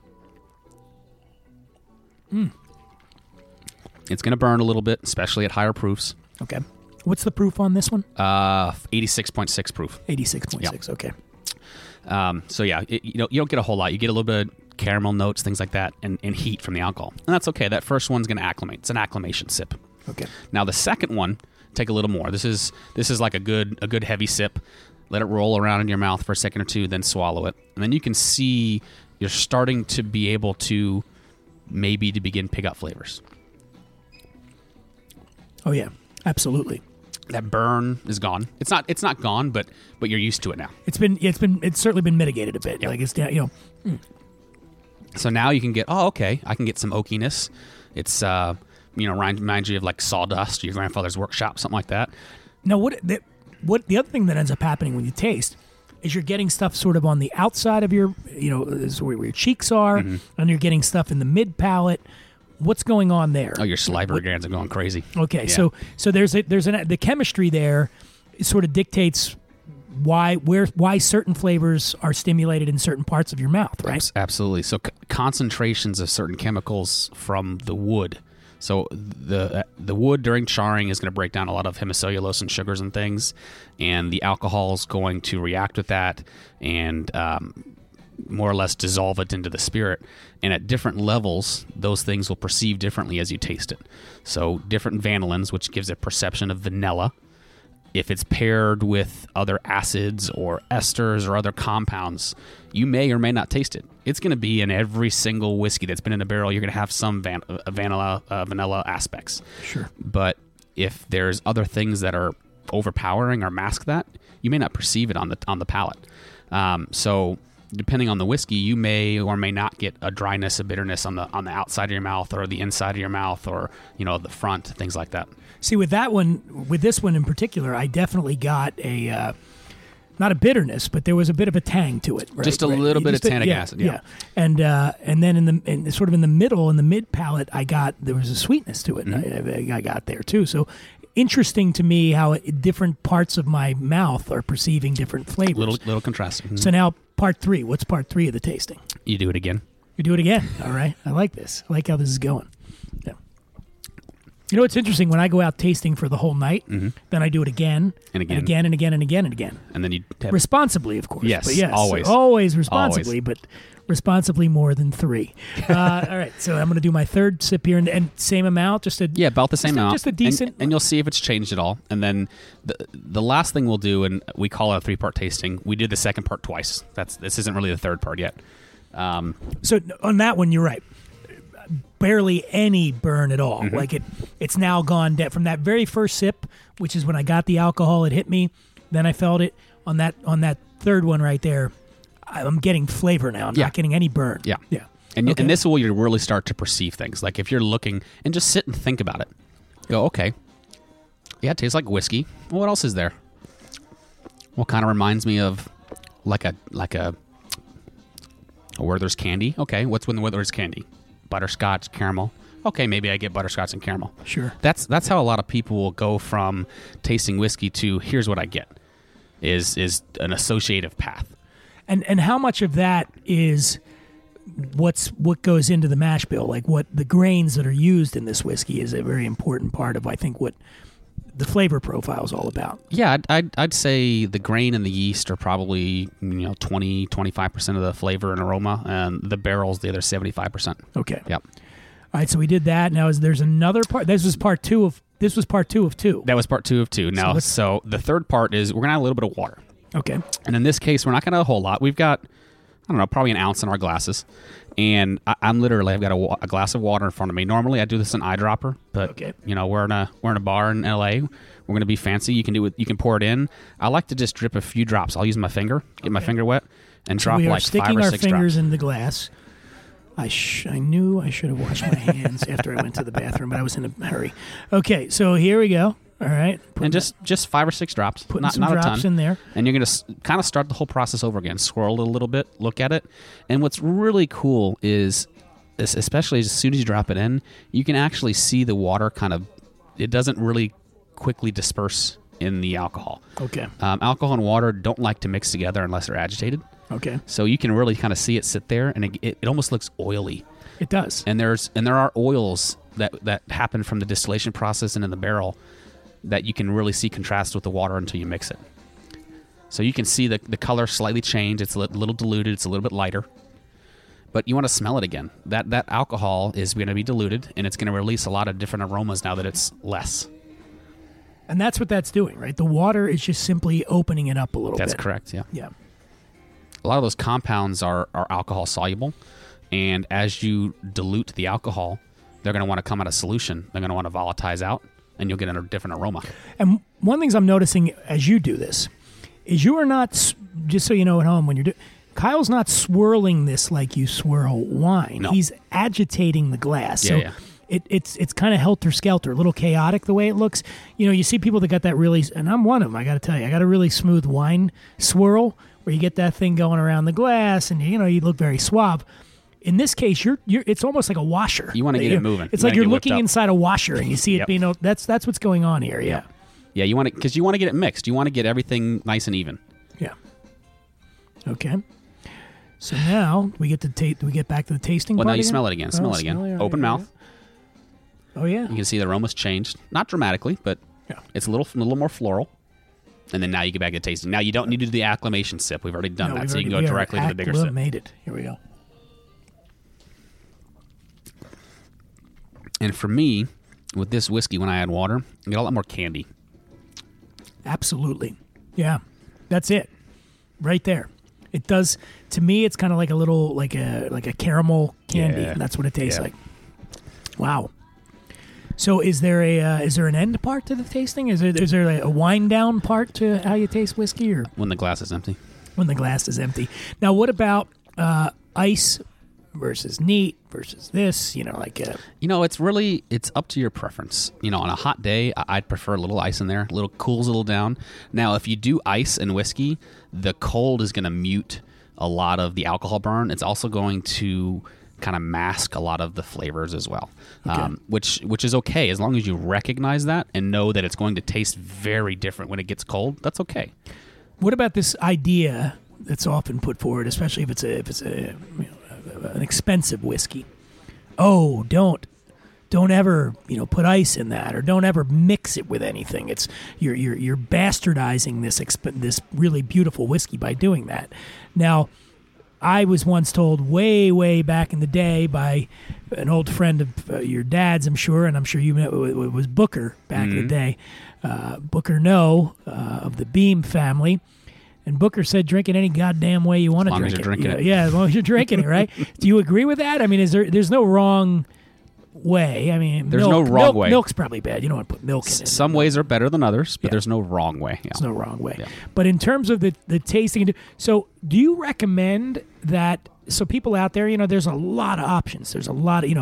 It's going to burn a little bit, especially at higher proofs. Okay. What's the proof on this one? 86.6 proof. 86.6. Okay. So yeah, you don't get a whole lot. You get a little bit of caramel notes, things like that, and heat from the alcohol, and that's okay. That first one's going to acclimate. It's an acclimation sip. Okay. Now the second one, take a little more. This is like a good heavy sip. Let it roll around in your mouth for a second or two, then swallow it, and then you can see you're starting to be able to begin pick up flavors. Oh yeah, absolutely. That burn is gone. It's not gone, but you're used to it now. It's certainly been mitigated a bit. Yep. Like it's So now you can get I can get some oakiness. It's reminds you of like sawdust, your grandfather's workshop, something like that. Now what the other thing that ends up happening when you taste is you're getting stuff sort of on the outside of your is where your cheeks are, and you're getting stuff in the mid palate. What's going on there? Oh, your salivary glands are going crazy. Okay, Yeah. so the chemistry there sort of dictates why certain flavors are stimulated in certain parts of your mouth, right? Absolutely. So concentrations of certain chemicals from the wood. So the wood during charring is going to break down a lot of hemicellulose and sugars and things, and the alcohol is going to react with that and more or less dissolve it into the spirit. And at different levels, those things will perceive differently as you taste it. So different vanillins, which gives a perception of vanilla. If it's paired with other acids or esters or other compounds, you may or may not taste it. It's going to be in every single whiskey that's been in a barrel. You're going to have some vanilla aspects. Sure. But if there's other things that are overpowering or mask that, you may not perceive it on the palate. So depending on the whiskey, you may or may not get a dryness, a bitterness on the outside of your mouth or the inside of your mouth or the front, things like that. See, with this one in particular, I definitely got not a bitterness, but there was a bit of a tang to it. Right? Just a little bit of tannic acid. Yeah. And then in sort of in the middle, in the mid palate, there was a sweetness to it. Mm-hmm. I got there too. So interesting to me how different parts of my mouth are perceiving different flavors. Little contrasting. Mm-hmm. So now part 3. What's part 3 of the tasting? You do it again. You do it again. All right. I like this. I like how this is going. Yeah. It's interesting when I go out tasting for the whole night, then I do it again and again and again and again and again and again. And then you responsibly, of course. Yes, but yes, always responsibly, but responsibly more than 3. All right, so I'm going to do my third sip here, and same amount, about the same amount, just a decent, and you'll see if it's changed at all. And then the last thing we'll do, and we call it a 3-part tasting. We did the second part twice. This isn't really the third part yet. So on that one, you're right. Barely any burn at all. Mm-hmm. Like it's now gone down from that very first sip, which is when I got the alcohol. It hit me. Then I felt it on that third one right there. I'm getting flavor now. I'm not getting any burn. Yeah. And this will you really start to perceive things. Like if you're looking and just sit and think about it. go, okay, yeah, it tastes like whiskey. Well, what else is there? Well, kind of reminds me of like a Werther's candy. Okay, what's when the Werther's candy? Butterscotch, caramel. Okay, maybe I get butterscotch and caramel. Sure. That's how a lot of people will go from tasting whiskey to here's what I get. Is an associative path. And how much of that is what goes into the mash bill? Like what the grains that are used in this whiskey is a very important part of, I think, what the flavor profile is all about. Yeah, I'd say the grain and the yeast are probably 20-25% of the flavor and aroma, and the barrel's the other 75%. Okay. Yep. All right, so we did that. Now there's another part. This was part two of two. That was part 2 of 2. Now, so the third part is we're gonna add a little bit of water. Okay. And in this case, we're not gonna add a whole lot. We've got, I don't know, probably an ounce in our glasses. And I've got a glass of water in front of me. Normally, I do this in eyedropper, but Okay. we're in a bar in LA. We're gonna be fancy. You can do it. You can pour it in. I like to just drip a few drops. I'll use my finger, get my finger wet, and drop We are like 5 sticking or our 6 fingers drops. in the glass. I knew I should have washed my hands after I went to the bathroom, but I was in a hurry. Okay, so here we go. All right. And just 5 or 6 drops, Putting not some a drops ton. in there. And you're going to kind of start the whole process over again. Swirl it a little bit, look at it. And what's really cool is, especially as soon as you drop it in, you can actually see the water it doesn't really quickly disperse in the alcohol. Okay. Alcohol and water don't like to mix together unless they're agitated. Okay. So you can really kind of see it sit there, and it almost looks oily. It does. And there are oils that happen from the distillation process and in the barrel that you can really see contrast with the water until you mix it. So you can see the color slightly change. It's a little diluted. It's a little bit lighter. But you want to smell it again. That alcohol is going to be diluted, and it's going to release a lot of different aromas now that it's less. And that's what that's doing, right? The water is just simply opening it up a little bit. That's correct, yeah. Yeah. A lot of those compounds are alcohol soluble, and as you dilute the alcohol, they're going to want to come out of solution. They're going to want to volatilize out, and you'll get a different aroma. And one of the things I'm noticing as you do this is you are not, just so you know at home, when you're doing, Kyle's not swirling this like you swirl wine. No. He's agitating the glass. Yeah, so yeah. It's kind of helter-skelter, a little chaotic the way it looks. You see people that got that really, and I'm one of them, I got to tell you, I got a really smooth wine swirl where you get that thing going around the glass and, you look very suave. In this case, it's almost like a washer. You want to get it moving. It's You like wanna you're get whipped looking up. inside a washer and you see it Yep. being, that's what's going on here, yeah. Yeah, you want to, because you want to get it mixed. You want to get everything nice and even. Yeah. Okay. So now we get to we get back to the tasting Well, part now you again? smell it again. Smell it again. all right, Open all mouth. right. Oh, yeah. You can see the aroma's changed. Not dramatically, but Yeah. it's a little more floral. And then now you get back to tasting. Now you don't need to do the acclimation sip. We've already done No, that, we've so you can already- go we are directly to the bigger sip. acclimated. Here we go. And for me, with this whiskey, when I add water, I get a lot more candy. Absolutely. Yeah. That's it. Right there. It does, to me, it's kind of like a little, like a caramel candy. Yeah. That's what it tastes Yeah. like. Wow. So is there an end part to the tasting? Is there a wind down part to how you taste whiskey, or When the glass is empty. when the glass is empty? Now, what about ice versus neat versus this? It's up to your preference. On a hot day, I'd prefer a little ice in there. Cools a little down. Now, if you do ice and whiskey, the cold is going to mute a lot of the alcohol burn. It's also going to kind of mask a lot of the flavors as well, which is okay as long as you recognize that and know that it's going to taste very different when it gets cold. That's okay. What about this idea that's often put forward, especially if it's an expensive whiskey? Oh, don't ever put ice in that, or don't ever mix it with anything. It's you're bastardizing this really beautiful whiskey by doing that. Now, I was once told way back in the day by an old friend of your dad's, I'm sure, and I'm sure you know, it was Booker back in the day. Booker of the Beam family. And Booker said, drink it any goddamn way you want to drink it. As long as you're drinking it. Yeah, as long as you're drinking it, right? Do you agree with that? I mean, there's no wrong way. I mean, There's no wrong way. Milk's probably bad. You don't want to put milk in it. Some ways are better than others, but Yeah. there's no wrong way. Yeah. There's no wrong way. Yeah. But in terms of the tasting, so do you recommend that? So people out there, there's a lot of options. There's a lot of,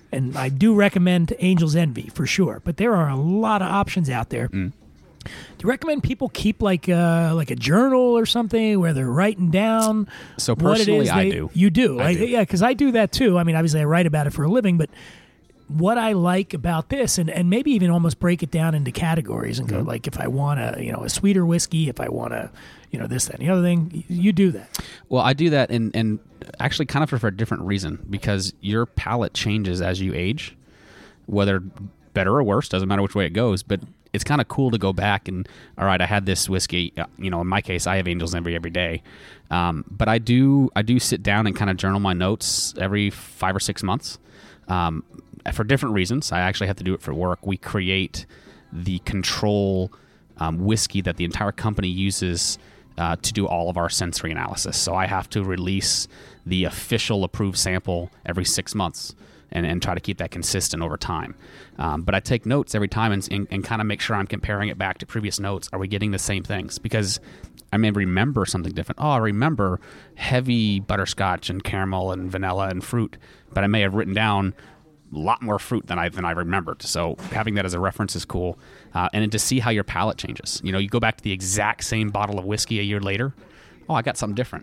and I do recommend Angel's Envy for sure. But there are a lot of options out there. Do you recommend people keep like a journal or something where they're writing down? So what it personally, is I do. You do, I do. Yeah, because I do that too. I mean, obviously, I write about it for a living, but what I like about this, and maybe even almost break it down into categories and go like, if I want a sweeter whiskey, if I want this, that, and the other thing, you do that. Well, I do that, and actually kind of for a different reason, because your palate changes as you age, whether better or worse, doesn't matter which way it goes, but it's kind of cool to go back and, all right, I had this whiskey, in my case, I have Angel's Envy every day. But I do sit down and kind of journal my notes every 5 or 6 months for different reasons. I actually have to do it for work. We create the control whiskey that the entire company uses to do all of our sensory analysis. So I have to release the official approved sample every 6 months. And try to keep that consistent over time. But I take notes every time and kind of make sure I'm comparing it back to previous notes. Are we getting the same things? Because I may remember something different. Oh, I remember heavy butterscotch and caramel and vanilla and fruit, but I may have written down a lot more fruit than I remembered. So having that as a reference is cool. And then to see how your palate changes. You go back to the exact same bottle of whiskey a year later. Oh, I got something different.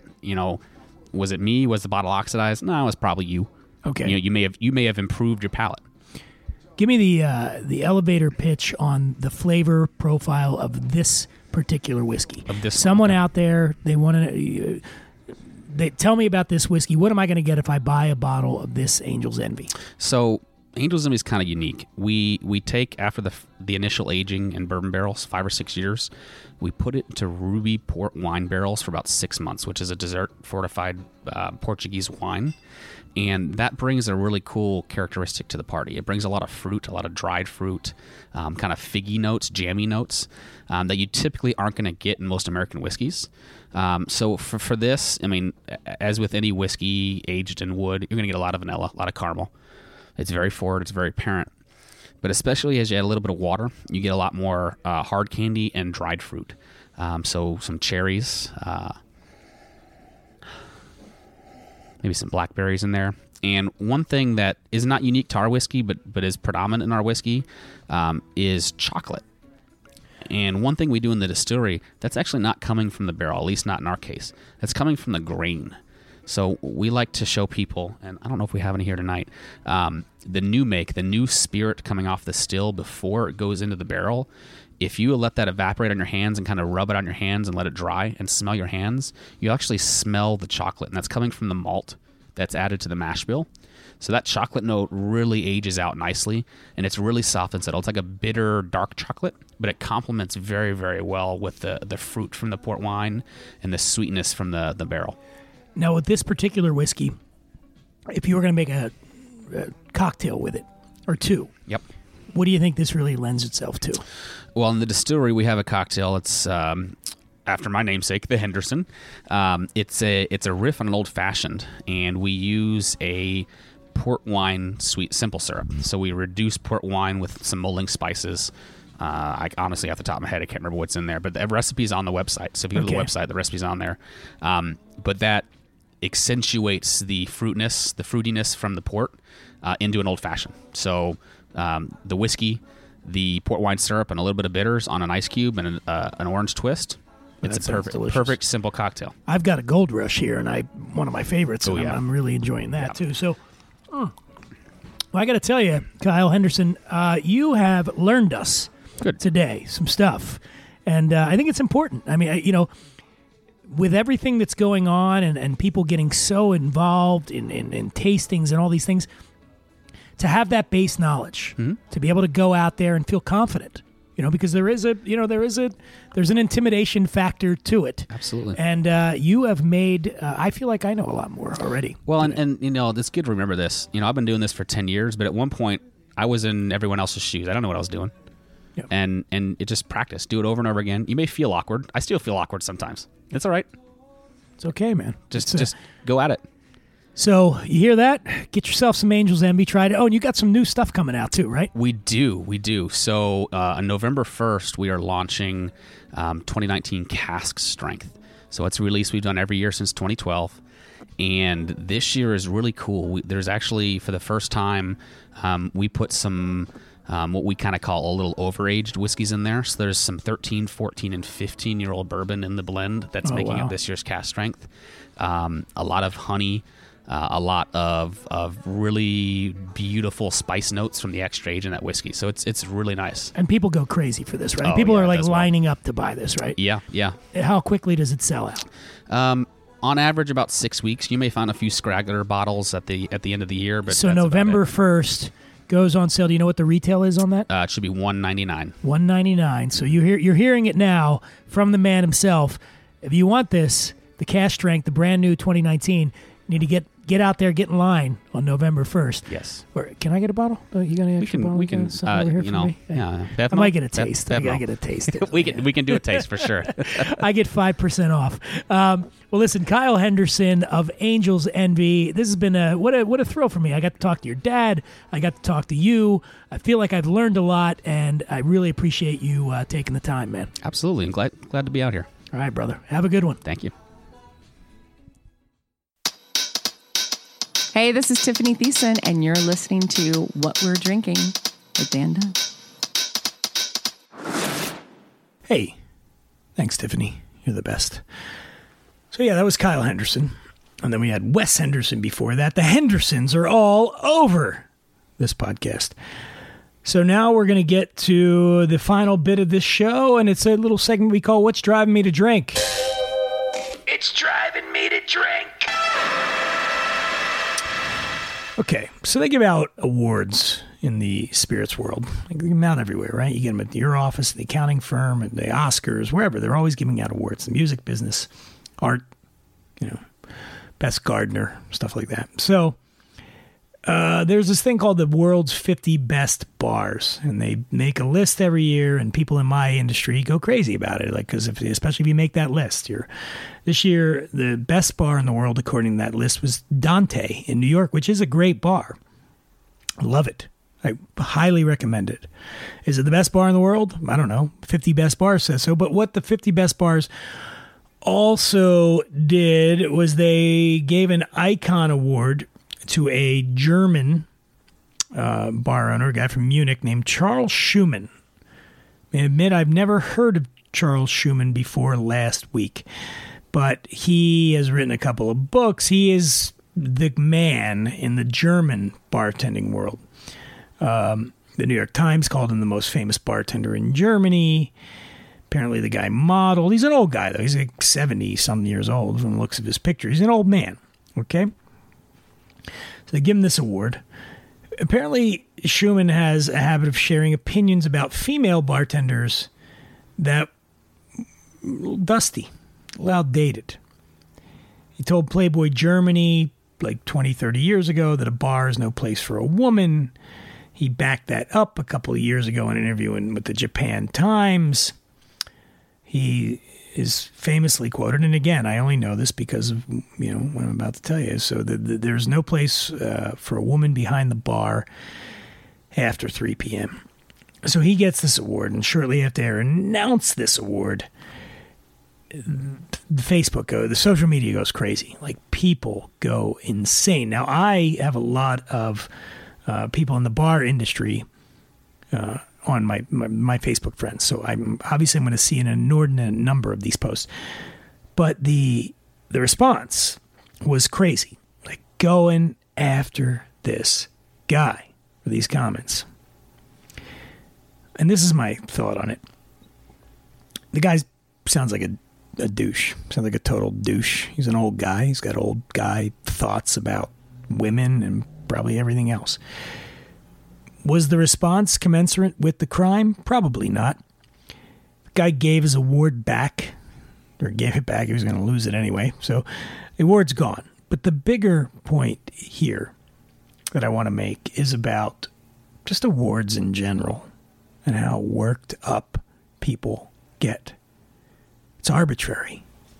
Was it me? Was the bottle oxidized? No, it was probably you. Okay. You may have improved your palate. Give me the elevator pitch on the flavor profile of this particular whiskey. Someone out there, they want to. They tell me about this whiskey. What am I going to get if I buy a bottle of this Angel's Envy? So Angel's Envy is kind of unique. We take after the initial aging in bourbon barrels, 5 or 6 years, we put it into ruby port wine barrels for about 6 months, which is a dessert fortified Portuguese wine. And that brings a really cool characteristic to the party. It brings a lot of fruit, a lot of dried fruit, kind of figgy notes, jammy notes that you typically aren't going to get in most American whiskeys. So for this, I mean, as with any whiskey aged in wood, you're going to get a lot of vanilla, a lot of caramel. It's very forward. It's very apparent. But especially as you add a little bit of water, you get a lot more hard candy and dried fruit. So some cherries, maybe some blackberries in there. And one thing that is not unique to our whiskey, but is predominant in our whiskey, is chocolate. And one thing we do in the distillery, that's actually not coming from the barrel, at least not in our case. That's coming from the grain. So we like to show people, and I don't know if we have any here tonight, the new spirit coming off the still before it goes into the barrel. If you let that evaporate on your hands and kind of rub it on your hands and let it dry and smell your hands, you actually smell the chocolate, and that's coming from the malt that's added to the mash bill. So that chocolate note really ages out nicely, and it's really soft and subtle. It's like a bitter, dark chocolate, but it complements very, very well with the fruit from the port wine and the sweetness from the barrel. Now, with this particular whiskey, if you were going to make a cocktail with it, or two, Yep. what do you think this really lends itself to? Well, in the distillery, we have a cocktail. It's after my namesake, the Henderson. It's a riff on an old fashioned, and we use a port wine sweet simple syrup. So we reduce port wine with some mulling spices. I honestly, off the top of my head, I can't remember what's in there, but the recipe's on the website. So if you go to the website, the recipe's on there. But that accentuates the fruitiness from the port into an old fashioned. So the whiskey, the port wine syrup, and a little bit of bitters on an ice cube and an orange twist. It's a perfect simple cocktail. I've got a Gold Rush here, and one of my favorites. Oh, yeah. I'm really enjoying that too. So, well, I got to tell you, Kyle Henderson, you have learned us today some stuff, and I think it's important. I mean, with everything that's going on and people getting so involved in tastings and all these things, to have that base knowledge, to be able to go out there and feel confident, because there's an intimidation factor to it. Absolutely. And you have made, I feel like I know a lot more already. Well, and it's good to remember this. I've been doing this for 10 years, but at one point I was in everyone else's shoes. I don't know what I was doing. Yep. And it just practice. Do it over and over again. You may feel awkward. I still feel awkward sometimes. It's all right. It's okay, man. Just go at it. So you hear that? Get yourself some Angel's Envy. Try it. Oh, and you got some new stuff coming out too, right? We do. So on November 1st, we are launching 2019 Cask Strength. So it's a release we've done every year since 2012. And this year is really cool. There's actually, for the first time, we put some what we kind of call a little overaged whiskeys in there. So there's some 13, 14, and 15-year-old bourbon in the blend that's making up this year's cask strength. A lot of honey, a lot of really beautiful spice notes from the extra age in that whiskey. So it's really nice. And people go crazy for this, right? Oh, People yeah, are like that's lining up to buy this, right? Yeah. How quickly does it sell out? On average, about 6 weeks. You may find a few scraggler bottles at the end of the year, but so that's November about it. 1st goes on sale. Do you know what the retail is on that? It should be $199. $199. So you're hearing it now from the man himself. If you want this, the cask strength, the brand new 2019, you need to get out there, get in line on November 1st. Yes. Can I get a bottle? You got any extra bottle? We can. Something over here for me? Yeah. I might get a taste. I get a taste. we can do a taste for sure. I get 5% off. Well, listen, Kyle Henderson of Angels Envy. This has been what a thrill for me. I got to talk to your dad. I got to talk to you. I feel like I've learned a lot, and I really appreciate you taking the time, man. Absolutely. I'm glad to be out here. All right, brother. Have a good one. Thank you. Hey, this is Tiffany Thiessen, and you're listening to What We're Drinking with Dan Dunn. Hey, thanks, Tiffany. You're the best. So, yeah, that was Kyle Henderson. And then we had Wes Henderson before that. The Hendersons are all over this podcast. So now we're going to get to the final bit of this show, and it's a little segment we call What's Driving Me to Drink. It's driving me to drink. Okay, so they give out awards in the spirits world. They give them out everywhere, right? You get them at your office, the accounting firm, at the Oscars, wherever. They're always giving out awards. The music business, art, best gardener, stuff like that. So there's this thing called the world's 50 best bars, and they make a list every year, and people in my industry go crazy about it. Like, because especially if you make that list, this year the best bar in the world, according to that list, was Dante in New York, which is a great bar. I love it. I highly recommend it. Is it the best bar in the world? I don't know. 50 best bars says so. But what the 50 best bars also did was they gave an icon award to a German bar owner, a guy from Munich named Charles Schumann. I admit I've never heard of Charles Schumann before last week, but he has written a couple of books. He is the man in the German bartending world. The New York Times called him the most famous bartender in Germany. Apparently the guy modeled. He's an old guy, though. He's like 70-something years old from the looks of his picture. He's an old man, okay? So they give him this award. Apparently, Schumann has a habit of sharing opinions about female bartenders that dusty, a little outdated. He told Playboy Germany like 20, 30 years ago that a bar is no place for a woman. He backed that up a couple of years ago in an interview with the Japan Times. He is famously quoted, and again, I only know this because of what I'm about to tell you. So there's no place for a woman behind the bar after 3 p.m. So he gets this award, and shortly after they announce this award, the social media goes crazy. Like, people go insane. Now, I have a lot of people in the bar industry on my Facebook friends. So I'm going to see an inordinate number of these posts. But the response was crazy. Like, going after this guy for these comments. And this is my thought on it. The guy sounds like a douche. Sounds like a total douche. He's an old guy. He's got old guy thoughts about women and probably everything else. Was the response commensurate with the crime? Probably not. The guy gave his award back, or gave it back. He was going to lose it anyway. So the award's gone. But the bigger point here that I want to make is about just awards in general and how worked up people get. It's arbitrary.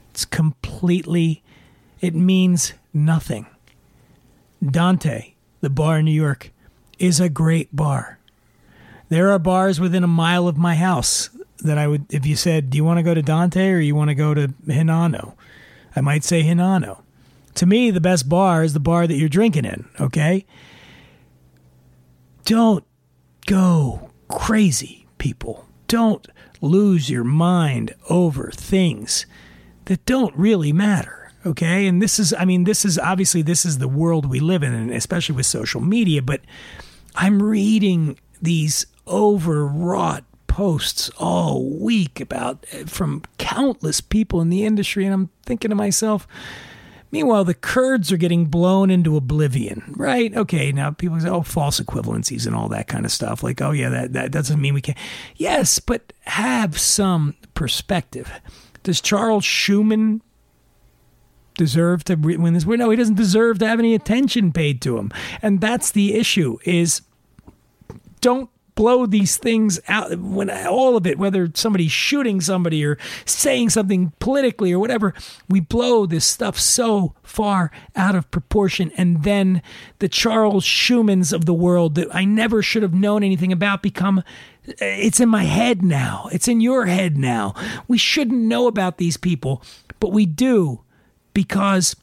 It means nothing. Dante, the bar in New York, is a great bar. There are bars within a mile of my house that I would, if you said, do you want to go to Dante or you want to go to Hinano? I might say Hinano. To me, the best bar is the bar that you're drinking in, okay? Don't go crazy, people. Don't lose your mind over things that don't really matter, okay? And this is obviously the world we live in, and especially with social media, but I'm reading these overwrought posts all week from countless people in the industry, and I'm thinking to myself, meanwhile, the Kurds are getting blown into oblivion, right? Okay, now people say, false equivalencies and all that kind of stuff. Like, oh yeah, that doesn't mean we can't. Yes, but have some perspective. Does Charles Schumann deserve to win this? No, he doesn't deserve to have any attention paid to him. And that's the issue, is don't blow these things out, when all of it, whether somebody's shooting somebody or saying something politically or whatever, we blow this stuff so far out of proportion, and then the Charles Schumanns of the world that I never should have known anything about it's in my head now. It's in your head now. We shouldn't know about these people, but we do, because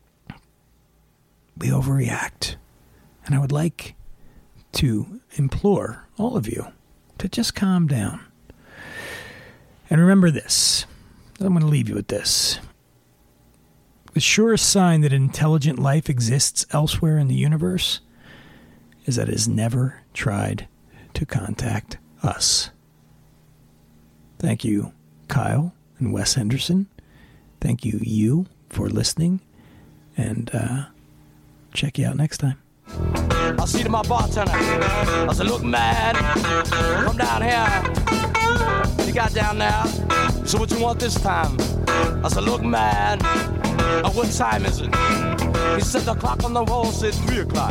we overreact. And I would like to implore all of you to just calm down. And remember this. I'm going to leave you with this. The surest sign that intelligent life exists elsewhere in the universe is that it has never tried to contact us. Thank you, Kyle and Wes Henderson. Thank you for listening. And check you out next time. I see to my bartender. I said, look, man, come down here. You got down there. So what you want this time? I said, look, man, what time is it? He said the clock on the wall said 3 o'clock.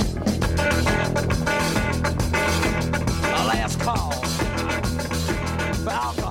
Our last call for alcohol.